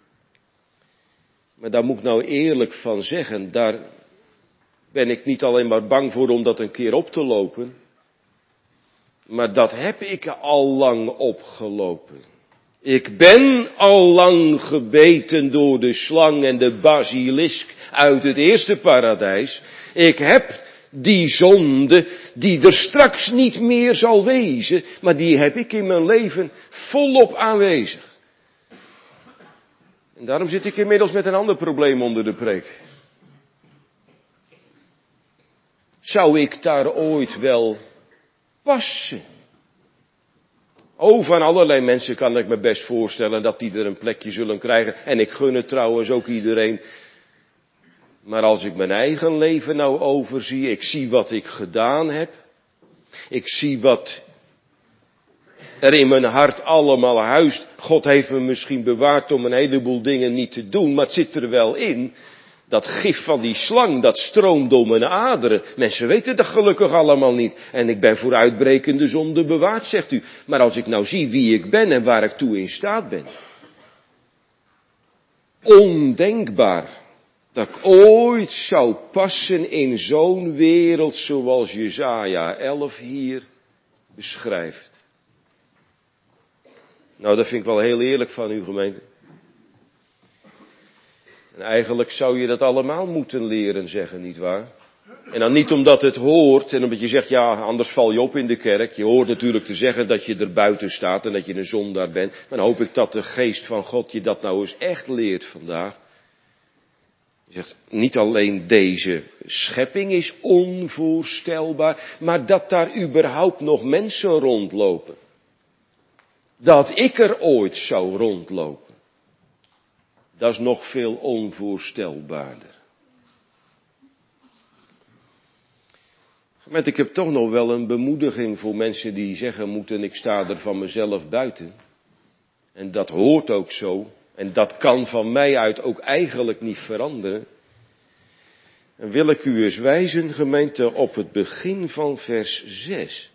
Maar daar moet ik nou eerlijk van zeggen, daar ben ik niet alleen maar bang voor om dat een keer op te lopen. Maar dat heb ik al lang opgelopen. Ik ben al lang gebeten door de slang en de basilisk uit het eerste paradijs. Ik heb die zonde die er straks niet meer zal wezen, maar die heb ik in mijn leven volop aanwezig. En daarom zit ik inmiddels met een ander probleem onder de preek. Zou ik daar ooit wel passen? Van allerlei mensen kan ik me best voorstellen dat die er een plekje zullen krijgen. En ik gun het trouwens ook iedereen. Maar als ik mijn eigen leven nou overzie, ik zie wat ik gedaan heb. Ik zie wat er in mijn hart allemaal huist. God heeft me misschien bewaard om een heleboel dingen niet te doen, maar het zit er wel in. Dat gif van die slang, dat stroomt door mijn aderen. Mensen weten dat gelukkig allemaal niet. En ik ben voor uitbrekende zonde bewaard, zegt u. Maar als ik nou zie wie ik ben en waar ik toe in staat ben. Ondenkbaar dat ik ooit zou passen in zo'n wereld zoals Jesaja 11 hier beschrijft. Nou, dat vind ik wel heel eerlijk van u, gemeente. En eigenlijk zou je dat allemaal moeten leren zeggen, nietwaar? En dan niet omdat het hoort en omdat je zegt, ja, anders val je op in de kerk. Je hoort natuurlijk te zeggen dat je er buiten staat en dat je een zondaar bent. Maar dan hoop ik dat de geest van God je dat nou eens echt leert vandaag. Je zegt, niet alleen deze schepping is onvoorstelbaar, maar dat daar überhaupt nog mensen rondlopen. Dat ik er ooit zou rondlopen. Dat is nog veel onvoorstelbaarder. Maar ik heb toch nog wel een bemoediging voor mensen die zeggen ik sta er van mezelf buiten. En dat hoort ook zo. En dat kan van mij uit ook eigenlijk niet veranderen. En wil ik u eens wijzen, gemeente, op het begin van vers 6.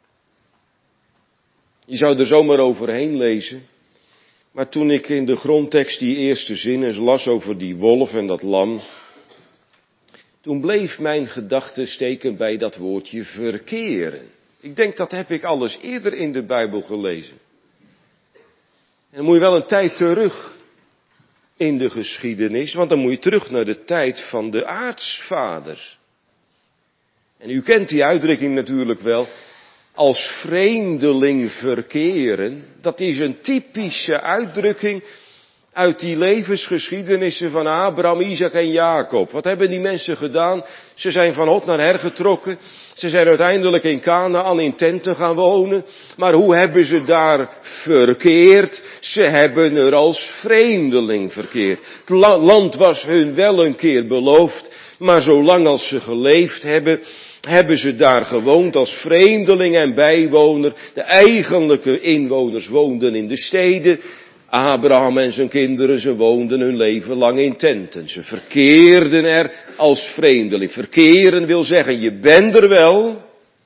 Je zou er zomaar overheen lezen. Maar toen ik in de grondtekst die eerste zin eens las over die wolf en dat lam, toen bleef mijn gedachte steken bij dat woordje verkeren. Ik denk dat heb ik alles eerder in de Bijbel gelezen. En dan moet je wel een tijd terug in de geschiedenis, want dan moet je terug naar de tijd van de aartsvaders. En u kent die uitdrukking natuurlijk wel. Als vreemdeling verkeren, dat is een typische uitdrukking uit die levensgeschiedenissen van Abraham, Isaac en Jacob. Wat hebben die mensen gedaan? Ze zijn van hot naar her getrokken. Ze zijn uiteindelijk in Kanaan in tenten gaan wonen. Maar hoe hebben ze daar verkeerd? Ze hebben er als vreemdeling verkeerd. Het land was hun wel een keer beloofd, maar zolang als ze geleefd hebben ze daar gewoond als vreemdeling en bijwoner. De eigenlijke inwoners woonden in de steden. Abraham en zijn kinderen, ze woonden hun leven lang in tenten. Ze verkeerden er als vreemdeling. Verkeren wil zeggen, je bent er wel,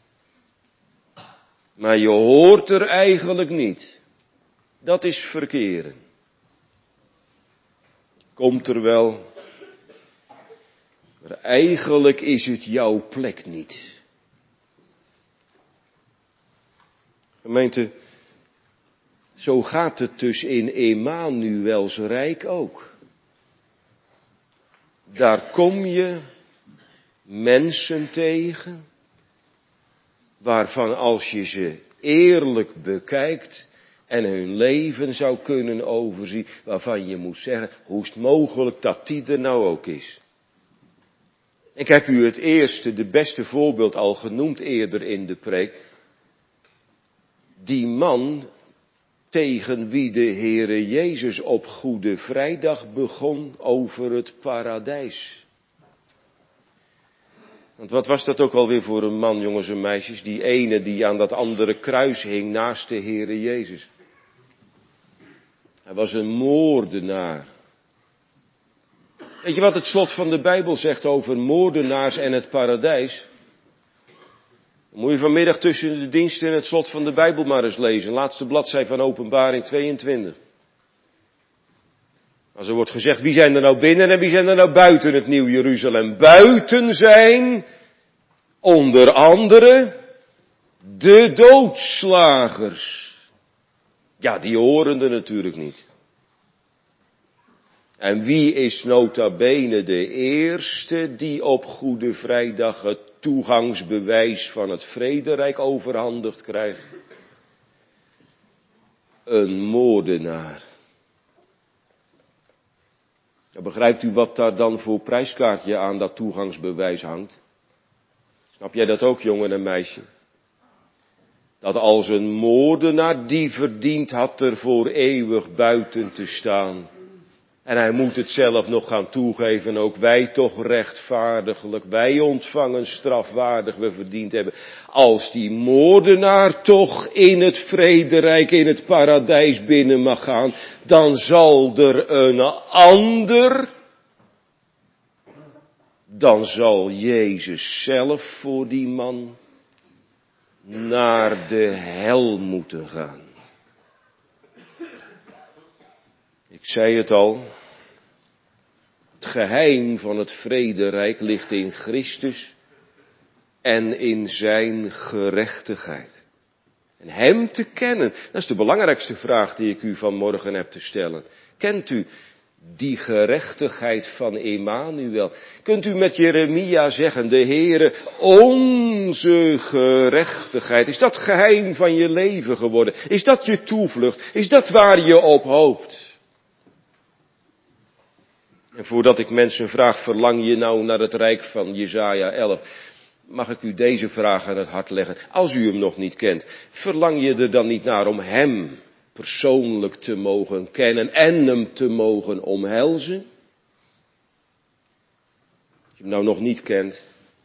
maar je hoort er eigenlijk niet. Dat is verkeren. Komt er wel, maar eigenlijk is het jouw plek niet. Gemeente, zo gaat het dus in Emmanuels Rijk ook. Daar kom je mensen tegen, waarvan als je ze eerlijk bekijkt en hun leven zou kunnen overzien, waarvan je moet zeggen, hoe is het mogelijk dat die er nou ook is? Ik heb u het eerste, de beste voorbeeld al genoemd eerder in de preek. Die man tegen wie de Heere Jezus op Goede Vrijdag begon over het paradijs. Want wat was dat ook alweer voor een man, jongens en meisjes? Die ene die aan dat andere kruis hing naast de Heere Jezus. Hij was een moordenaar. Weet je wat het slot van de Bijbel zegt over moordenaars en het paradijs? Dan moet je vanmiddag tussen de dienst en het slot van de Bijbel maar eens lezen. Laatste bladzij van Openbaring 22. Als er wordt gezegd, wie zijn er nou binnen en wie zijn er nou buiten het Nieuw Jeruzalem? Buiten zijn onder andere de doodslagers. Ja, die horen er natuurlijk niet. En wie is nota bene de eerste die op Goede Vrijdag het toegangsbewijs van het vrederijk overhandigd krijgt? Een moordenaar. Ja, begrijpt u wat daar dan voor prijskaartje aan dat toegangsbewijs hangt? Snap jij dat ook, jongen en meisje? Dat als een moordenaar die verdiend had er voor eeuwig buiten te staan. En hij moet het zelf nog gaan toegeven, ook wij toch rechtvaardiglijk, wij ontvangen strafwaardig we verdiend hebben. Als die moordenaar toch in het vrederijk, in het paradijs binnen mag gaan, dan zal er een ander, dan zal Jezus zelf voor die man naar de hel moeten gaan. Ik zei het al, het geheim van het vrederijk ligt in Christus en in zijn gerechtigheid. En hem te kennen, dat is de belangrijkste vraag die ik u vanmorgen heb te stellen. Kent u die gerechtigheid van Emmanuel? Kunt u met Jeremia zeggen, de Heere, onze gerechtigheid, is dat geheim van je leven geworden? Is dat je toevlucht? Is dat waar je op hoopt? En voordat ik mensen vraag, verlang je nou naar het rijk van Jesaja 11? Mag ik u deze vraag aan het hart leggen? Als u hem nog niet kent, verlang je er dan niet naar om hem persoonlijk te mogen kennen en hem te mogen omhelzen? Als je hem nou nog niet kent,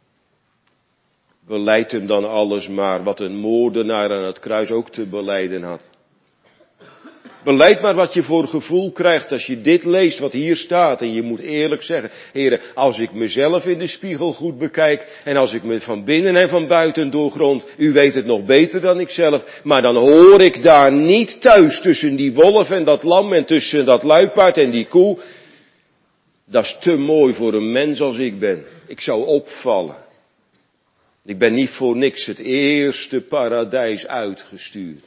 belijd hem dan alles maar wat een moordenaar aan het kruis ook te belijden had. Belijd maar wat je voor gevoel krijgt als je dit leest wat hier staat. En je moet eerlijk zeggen, Heere, als ik mezelf in de spiegel goed bekijk en als ik me van binnen en van buiten doorgrond, u weet het nog beter dan ik zelf, maar dan hoor ik daar niet thuis tussen die wolf en dat lam en tussen dat luipaard en die koe. Dat is te mooi voor een mens als ik ben. Ik zou opvallen. Ik ben niet voor niks het eerste paradijs uitgestuurd.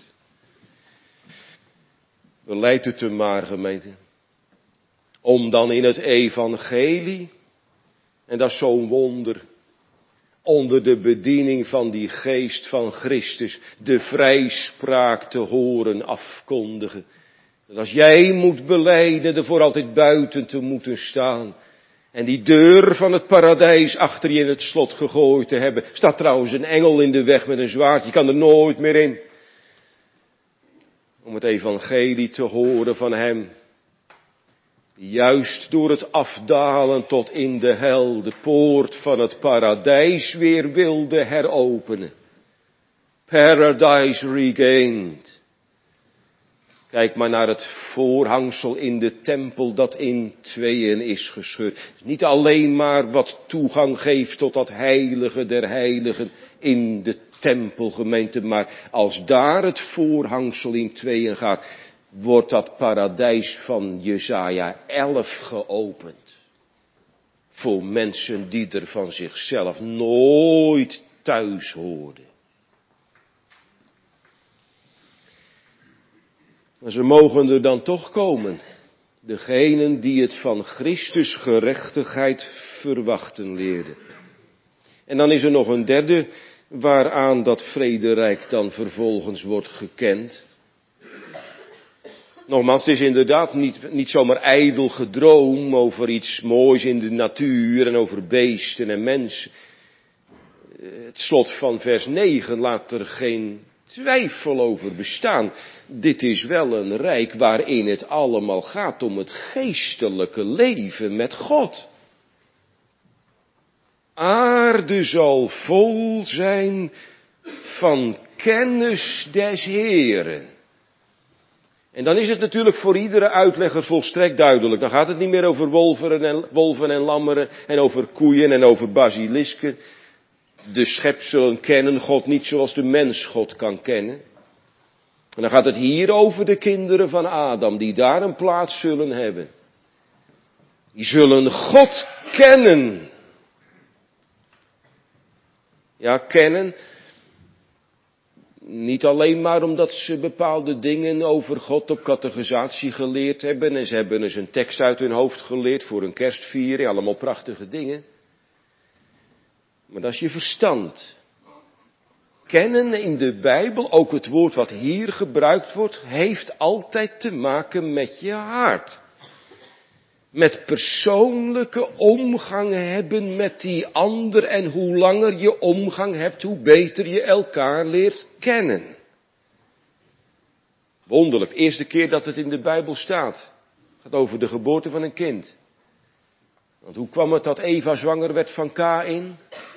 Belijd het hem maar, gemeente. Om dan in het evangelie, en dat is zo'n wonder, onder de bediening van die geest van Christus, de vrijspraak te horen afkondigen. Dat als jij moet belijden, er voor altijd buiten te moeten staan. En die deur van het paradijs achter je in het slot gegooid te hebben. Staat trouwens een engel in de weg met een zwaard, je kan er nooit meer in. Om het evangelie te horen van hem, die juist door het afdalen tot in de hel de poort van het paradijs weer wilde heropenen. Paradise regained. Kijk maar naar het voorhangsel in de tempel dat in tweeën is gescheurd. Niet alleen maar wat toegang geeft tot dat heilige der heiligen in de tempelgemeente, maar als daar het voorhangsel in tweeën gaat, wordt dat paradijs van Jesaja 11 geopend. Voor mensen die er van zichzelf nooit thuis hoorden. Maar ze mogen er dan toch komen. Degenen die het van Christus gerechtigheid verwachten leerden. En dan is er nog een derde, waaraan dat vrederijk dan vervolgens wordt gekend. Nogmaals, het is inderdaad niet zomaar ijdel gedroom over iets moois in de natuur en over beesten en mensen. Het slot van vers 9 laat er geen twijfel over bestaan. Dit is wel een rijk waarin het allemaal gaat om het geestelijke leven met God. Aarde zal vol zijn van kennis des Heeren. En dan is het natuurlijk voor iedere uitlegger volstrekt duidelijk. Dan gaat het niet meer over wolven en lammeren en over koeien en over basilisken. De schepselen kennen God niet zoals de mens God kan kennen. En dan gaat het hier over de kinderen van Adam die daar een plaats zullen hebben. Die zullen God kennen. Ja, kennen. Niet alleen maar omdat ze bepaalde dingen over God op catechisatie geleerd hebben. En ze hebben eens een tekst uit hun hoofd geleerd voor een kerstviering. Allemaal prachtige dingen. Maar dat is je verstand. Kennen in de Bijbel, ook het woord wat hier gebruikt wordt, heeft altijd te maken met je hart. Met persoonlijke omgang hebben met die ander. En hoe langer je omgang hebt, hoe beter je elkaar leert kennen. Wonderlijk, de eerste keer dat het in de Bijbel staat. Het gaat over de geboorte van een kind. Want hoe kwam het dat Eva zwanger werd van Kaïn?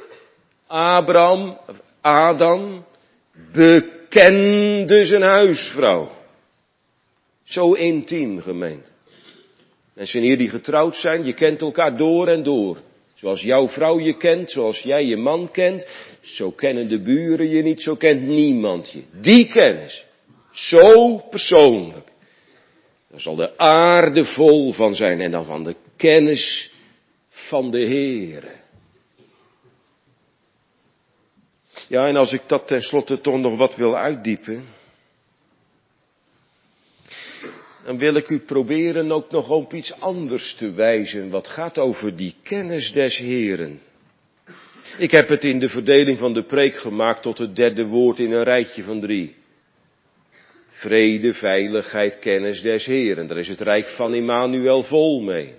Adam, bekende zijn huisvrouw. Zo intiem, gemeente. Mensen hier die getrouwd zijn, je kent elkaar door en door. Zoals jouw vrouw je kent, zoals jij je man kent. Zo kennen de buren je niet, zo kent niemand je. Die kennis. Zo persoonlijk. Daar zal de aarde vol van zijn en dan van de kennis van de Heere. Ja, en als ik dat tenslotte toch nog wat wil uitdiepen, dan wil ik u proberen ook nog op iets anders te wijzen, wat gaat over die kennis des Heeren. Ik heb het in de verdeling van de preek gemaakt tot het derde woord in een rijtje van 3. Vrede, veiligheid, kennis des Heeren. Daar is het rijk van Immanuel vol mee.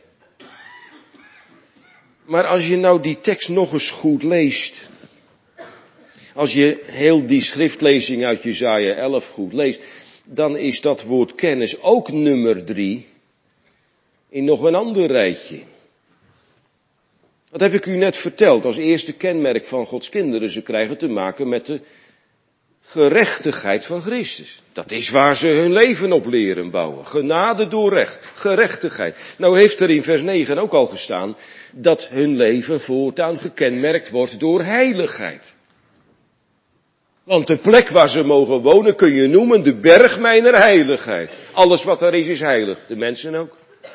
Maar als je nou die tekst nog eens goed leest, als je heel die schriftlezing uit Jesaja 11 goed leest, dan is dat woord kennis ook nummer 3 in nog een ander rijtje. Dat heb ik u net verteld als eerste kenmerk van Gods kinderen. Ze krijgen te maken met de gerechtigheid van Christus. Dat is waar ze hun leven op leren bouwen. Genade door recht, gerechtigheid. Nou heeft er in vers 9 ook al gestaan dat hun leven voortaan gekenmerkt wordt door heiligheid. Want de plek waar ze mogen wonen kun je noemen de berg mijner heiligheid. Alles wat er is heilig. De mensen ook.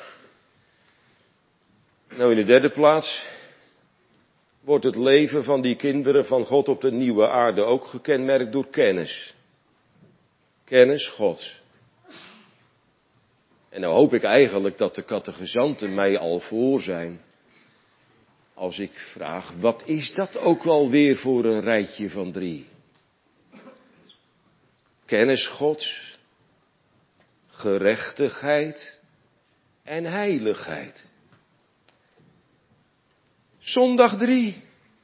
Nou, in de derde plaats wordt het leven van die kinderen van God op de nieuwe aarde ook gekenmerkt door kennis. Kennis Gods. En nou hoop ik eigenlijk dat de catechizanten mij al voor zijn. Als ik vraag, wat is dat ook wel weer voor een rijtje van 3? Kennis Gods, gerechtigheid en heiligheid. Zondag 3.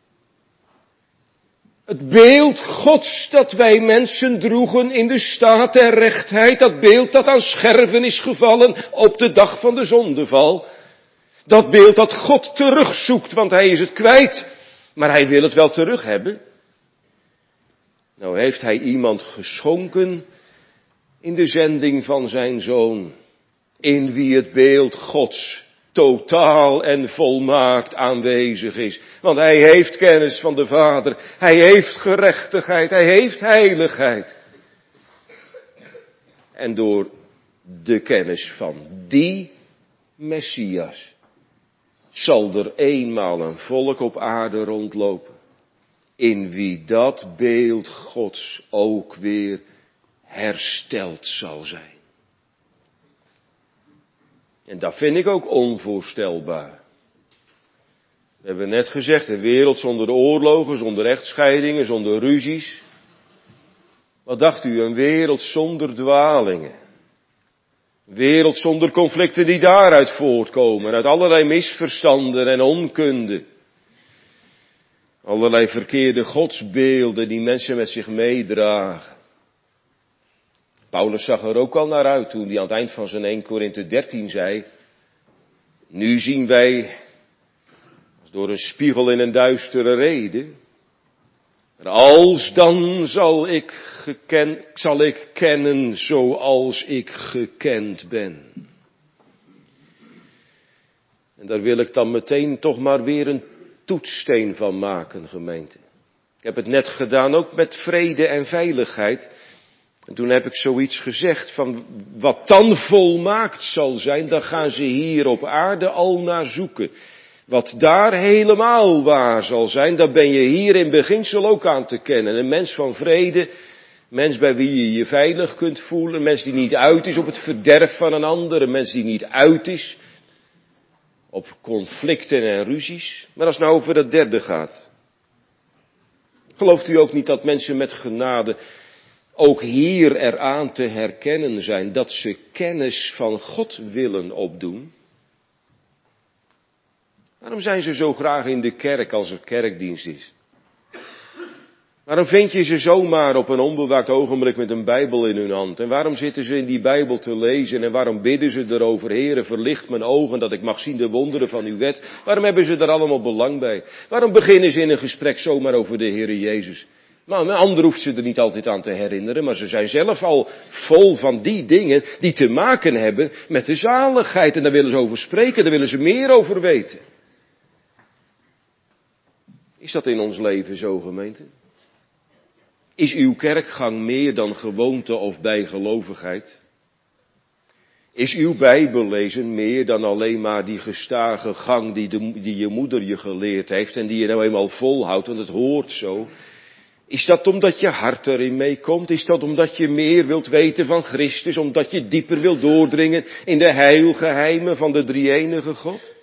Het beeld Gods dat wij mensen droegen in de staat der rechtheid, dat beeld dat aan scherven is gevallen op de dag van de zondeval. Dat beeld dat God terugzoekt, want hij is het kwijt, maar hij wil het wel terug hebben. Nou heeft hij iemand geschonken in de zending van zijn Zoon, in wie het beeld Gods totaal en volmaakt aanwezig is. Want hij heeft kennis van de Vader, hij heeft gerechtigheid, hij heeft heiligheid. En door de kennis van die Messias zal er eenmaal een volk op aarde rondlopen, in wie dat beeld Gods ook weer hersteld zal zijn. En dat vind ik ook onvoorstelbaar. We hebben net gezegd, een wereld zonder oorlogen, zonder echtscheidingen, zonder ruzies. Wat dacht u, een wereld zonder dwalingen. Een wereld zonder conflicten die daaruit voortkomen, uit allerlei misverstanden en onkunde. Allerlei verkeerde godsbeelden die mensen met zich meedragen. Paulus zag er ook al naar uit toen hij aan het eind van zijn 1 Korinthe 13 zei, nu zien wij als door een spiegel in een duistere rede, maar alsdan zal ik kennen zoals ik gekend ben. En daar wil ik dan meteen toch maar weer een toetssteen van maken, gemeente. Ik heb het net gedaan ook met vrede en veiligheid. En toen heb ik zoiets gezegd van wat dan volmaakt zal zijn, daar gaan ze hier op aarde al naar zoeken. Wat daar helemaal waar zal zijn, daar ben je hier in beginsel ook aan te kennen. Een mens van vrede, een mens bij wie je je veilig kunt voelen, een mens die niet uit is op het verderf van een ander, een mens die niet uit is op conflicten en ruzies. Maar als het nou over dat derde gaat, gelooft u ook niet dat mensen met genade ook hier eraan te herkennen zijn dat ze kennis van God willen opdoen? Waarom zijn ze zo graag in de kerk als er kerkdienst is? Waarom vind je ze zomaar op een onbewaakt ogenblik met een Bijbel in hun hand? En waarom zitten ze in die Bijbel te lezen? En waarom bidden ze erover? Heere, verlicht mijn ogen dat ik mag zien de wonderen van uw wet. Waarom hebben ze er allemaal belang bij? Waarom beginnen ze in een gesprek zomaar over de Heere Jezus? Maar een ander hoeft ze er niet altijd aan te herinneren, maar ze zijn zelf al vol van die dingen die te maken hebben met de zaligheid. En daar willen ze over spreken, daar willen ze meer over weten. Is dat in ons leven zo, gemeente? Is uw kerkgang meer dan gewoonte of bijgelovigheid? Is uw Bijbellezen meer dan alleen maar die gestage gang die je moeder je geleerd heeft en die je nou eenmaal volhoudt, want het hoort zo? Is dat omdat je hart erin meekomt? Is dat omdat je meer wilt weten van Christus, omdat je dieper wilt doordringen in de heilgeheimen van de drie-enige God?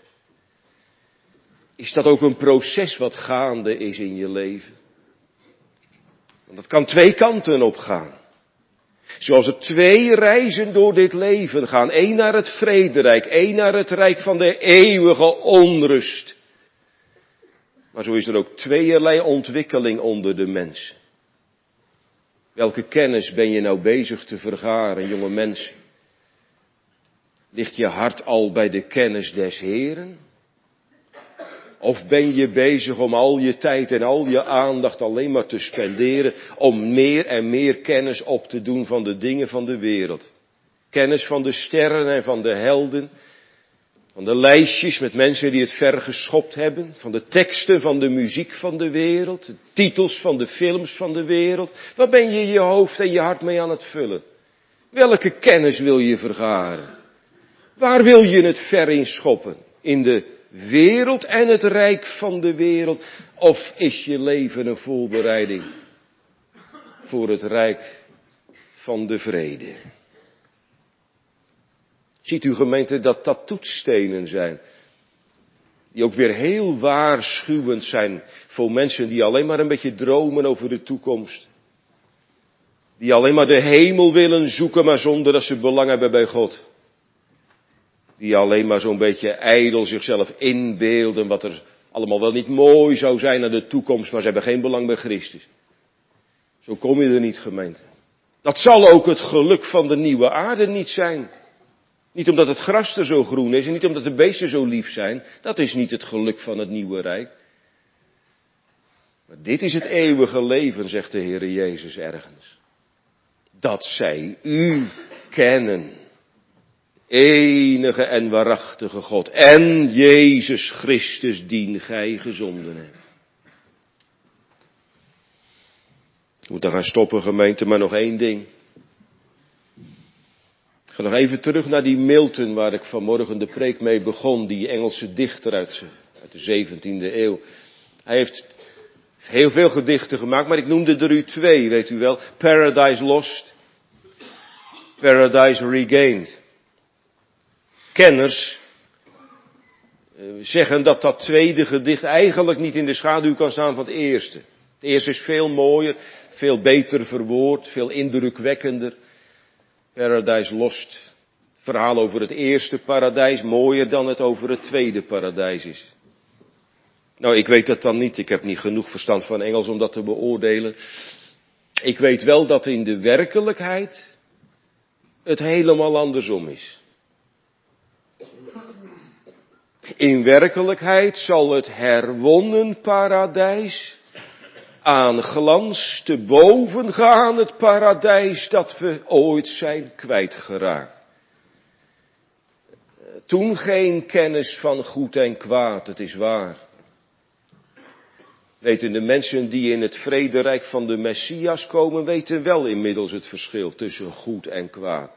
Is dat ook een proces wat gaande is in je leven? Want dat kan twee kanten op gaan. Zoals er twee reizen door dit leven gaan. Eén naar het vrederijk, één naar het rijk van de eeuwige onrust. Maar zo is er ook tweeërlei ontwikkeling onder de mensen. Welke kennis ben je nou bezig te vergaren, jonge mensen? Ligt je hart al bij de kennis des Heeren? Of ben je bezig om al je tijd en al je aandacht alleen maar te spenderen om meer en meer kennis op te doen van de dingen van de wereld? Kennis van de sterren en van de helden, van de lijstjes met mensen die het ver geschopt hebben, van de teksten van de muziek van de wereld, de titels van de films van de wereld. Waar ben je je hoofd en je hart mee aan het vullen? Welke kennis wil je vergaren? Waar wil je het ver in schoppen? In de wereld en het rijk van de wereld? Of is je leven een voorbereiding voor het rijk van de vrede? Ziet u, gemeente, dat dat toetsstenen zijn, die ook weer heel waarschuwend zijn voor mensen die alleen maar een beetje dromen over de toekomst. Die alleen maar de hemel willen zoeken, maar zonder dat ze belang hebben bij God. Die alleen maar zo'n beetje ijdel zichzelf inbeelden wat er allemaal wel niet mooi zou zijn naar de toekomst, maar ze hebben geen belang bij Christus. Zo kom je er niet, gemeente. Dat zal ook het geluk van de nieuwe aarde niet zijn. Niet omdat het gras er zo groen is en niet omdat de beesten zo lief zijn. Dat is niet het geluk van het nieuwe rijk. Maar dit is het eeuwige leven, zegt de Heere Jezus ergens. Dat zij u kennen. Enige en waarachtige God. En Jezus Christus dien gij gezonden hebt. Ik moet dan gaan stoppen, gemeente, maar nog één ding. Ik ga nog even terug naar die Milton waar ik vanmorgen de preek mee begon. Die Engelse dichter uit de 17e eeuw. Hij heeft heel veel gedichten gemaakt, maar ik noemde er u twee, weet u wel. Paradise Lost. Paradise Regained. Kenners zeggen dat dat tweede gedicht eigenlijk niet in de schaduw kan staan van het eerste. Het eerste is veel mooier, veel beter verwoord, veel indrukwekkender. Paradise Lost. Het verhaal over het eerste paradijs mooier dan het over het tweede paradijs is. Nou, ik weet dat dan niet. Ik heb niet genoeg verstand van Engels om dat te beoordelen. Ik weet wel dat in de werkelijkheid het helemaal andersom is. In werkelijkheid zal het herwonnen paradijs aan glans te boven gaan, het paradijs dat we ooit zijn kwijtgeraakt. Toen geen kennis van goed en kwaad, het is waar. Weten de mensen die in het vrederijk van de Messias komen, weten wel inmiddels het verschil tussen goed en kwaad.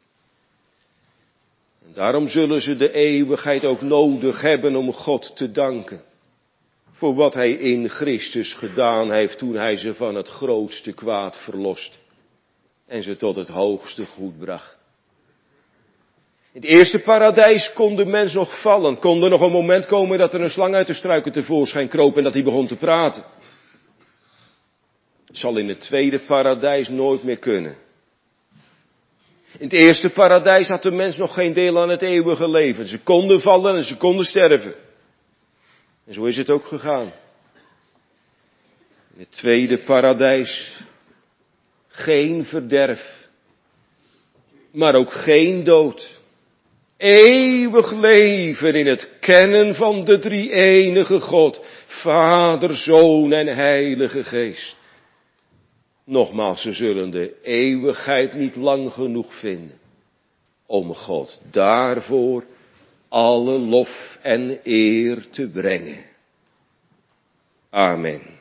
En daarom zullen ze de eeuwigheid ook nodig hebben om God te danken. Voor wat Hij in Christus gedaan heeft toen Hij ze van het grootste kwaad verlost. En ze tot het hoogste goed bracht. In het eerste paradijs kon de mens nog vallen. Kon er nog een moment komen dat er een slang uit de struiken tevoorschijn kroop en dat hij begon te praten. Het zal in het tweede paradijs nooit meer kunnen. In het eerste paradijs had de mens nog geen deel aan het eeuwige leven. Ze konden vallen en ze konden sterven. En zo is het ook gegaan. In het tweede paradijs geen verderf, maar ook geen dood. Eeuwig leven in het kennen van de drie-enige God, Vader, Zoon en Heilige Geest. Nogmaals, ze zullen de eeuwigheid niet lang genoeg vinden om God daarvoor alle lof en eer te brengen. Amen.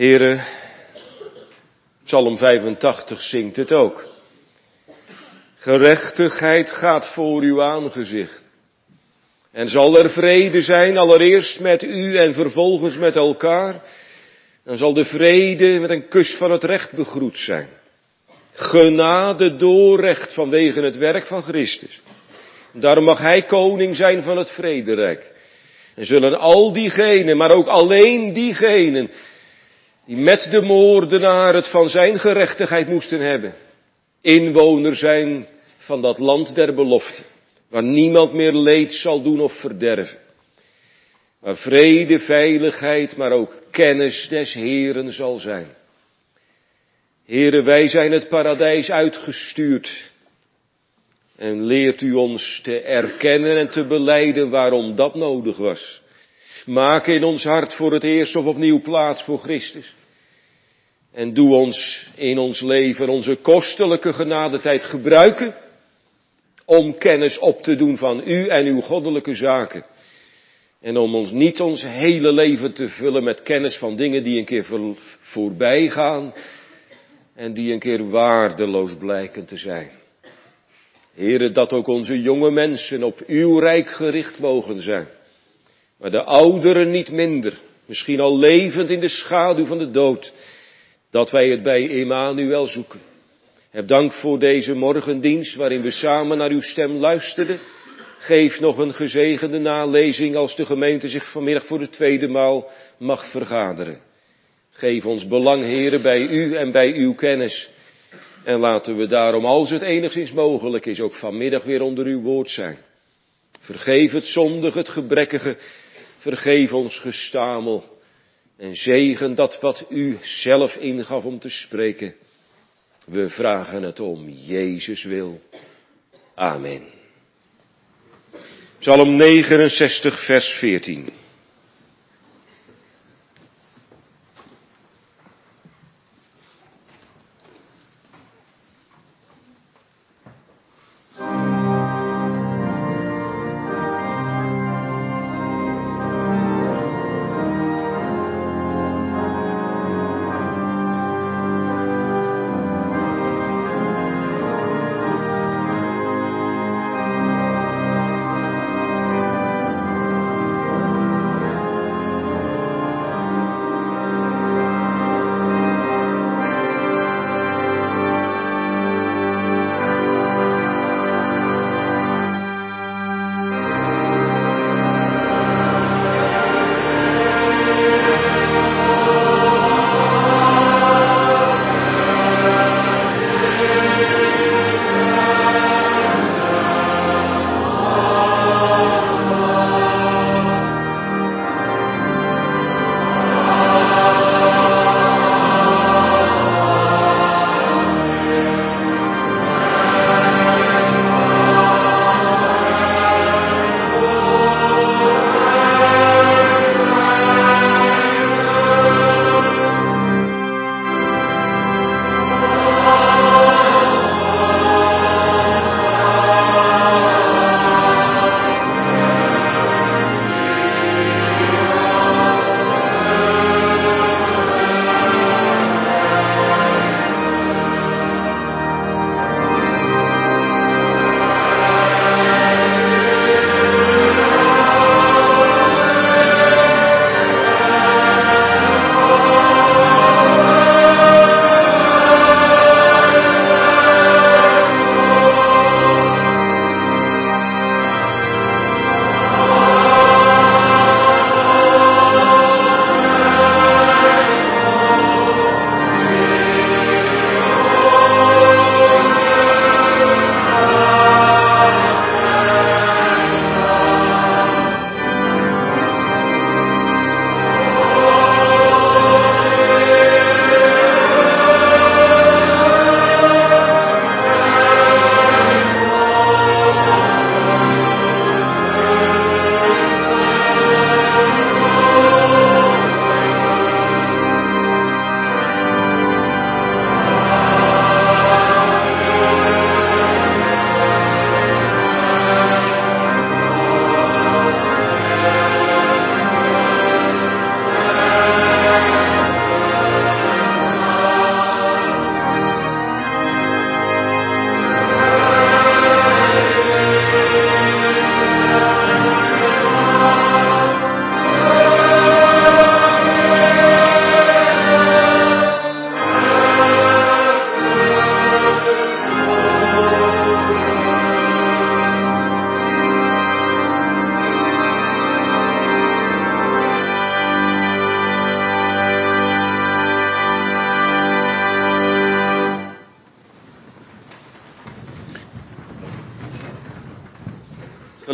Heere, Psalm 85 zingt het ook. Gerechtigheid gaat voor uw aangezicht. En zal er vrede zijn, allereerst met u en vervolgens met elkaar. Dan zal de vrede met een kus van het recht begroet zijn. Genade door recht vanwege het werk van Christus. Daarom mag hij koning zijn van het vrederijk. En zullen al diegenen, maar ook alleen diegenen, die met de moordenaar het van zijn gerechtigheid moesten hebben, inwoner zijn van dat land der belofte, waar niemand meer leed zal doen of verderven. Waar vrede, veiligheid, maar ook kennis des Heeren zal zijn. Heere, wij zijn het paradijs uitgestuurd. En leert u ons te erkennen en te belijden waarom dat nodig was. Maak in ons hart voor het eerst of opnieuw plaats voor Christus. En doe ons in ons leven onze kostelijke genadetijd gebruiken om kennis op te doen van u en uw goddelijke zaken. En om ons niet ons hele leven te vullen met kennis van dingen die een keer voorbij gaan en die een keer waardeloos blijken te zijn. Heere, dat ook onze jonge mensen op uw rijk gericht mogen zijn. Maar de ouderen niet minder, misschien al levend in de schaduw van de dood, dat wij het bij Emmanuel zoeken. Heb dank voor deze morgendienst waarin we samen naar uw stem luisterden. Geef nog een gezegende nalezing als de gemeente zich vanmiddag voor de tweede maal mag vergaderen. Geef ons belang, Heere, bij u en bij uw kennis. En laten we daarom, als het enigszins mogelijk is, ook vanmiddag weer onder uw woord zijn. Vergeef het zondige, het gebrekkige. Vergeef ons gestamel. En zegen dat wat u zelf ingaf om te spreken. We vragen het om Jezus wil. Amen. Psalm 69, vers 14.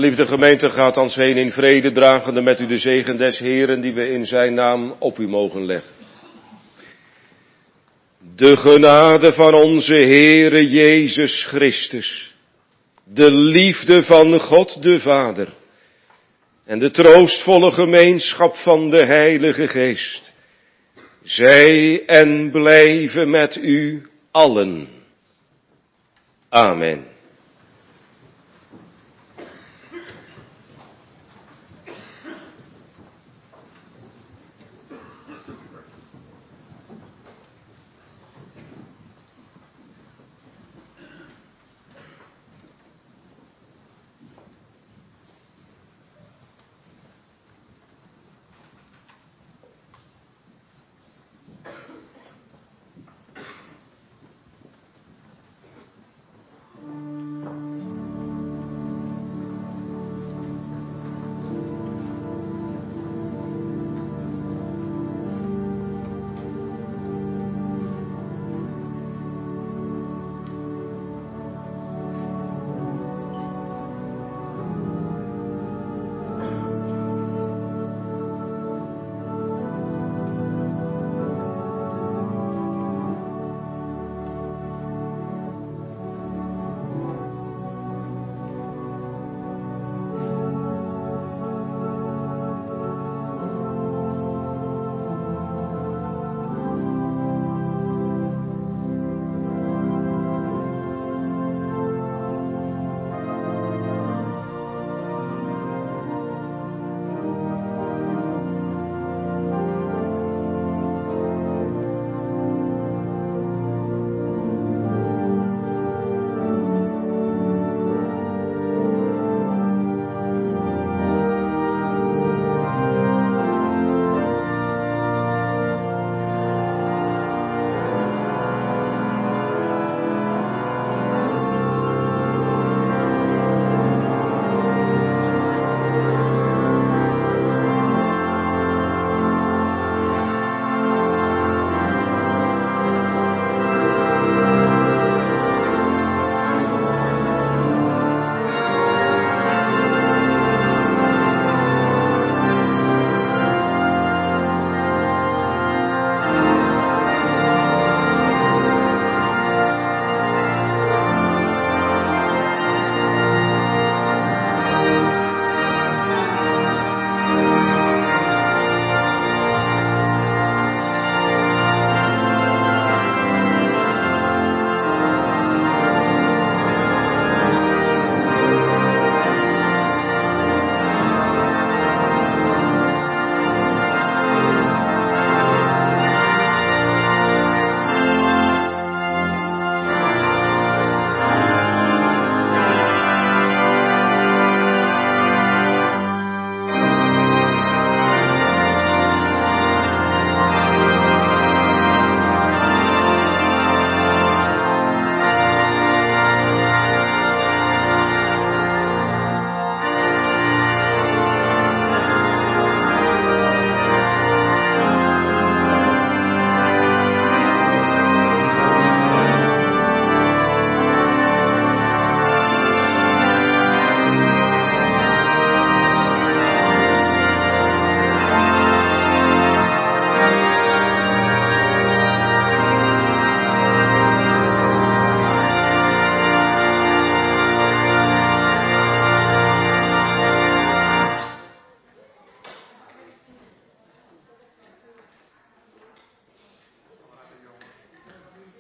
Geliefde gemeente, gaat ons heen in vrede, dragende met u de zegen des Heeren die we in zijn naam op u mogen leggen. De genade van onze Heere Jezus Christus, de liefde van God de Vader en de troostvolle gemeenschap van de Heilige Geest, zij en blijven met u allen. Amen.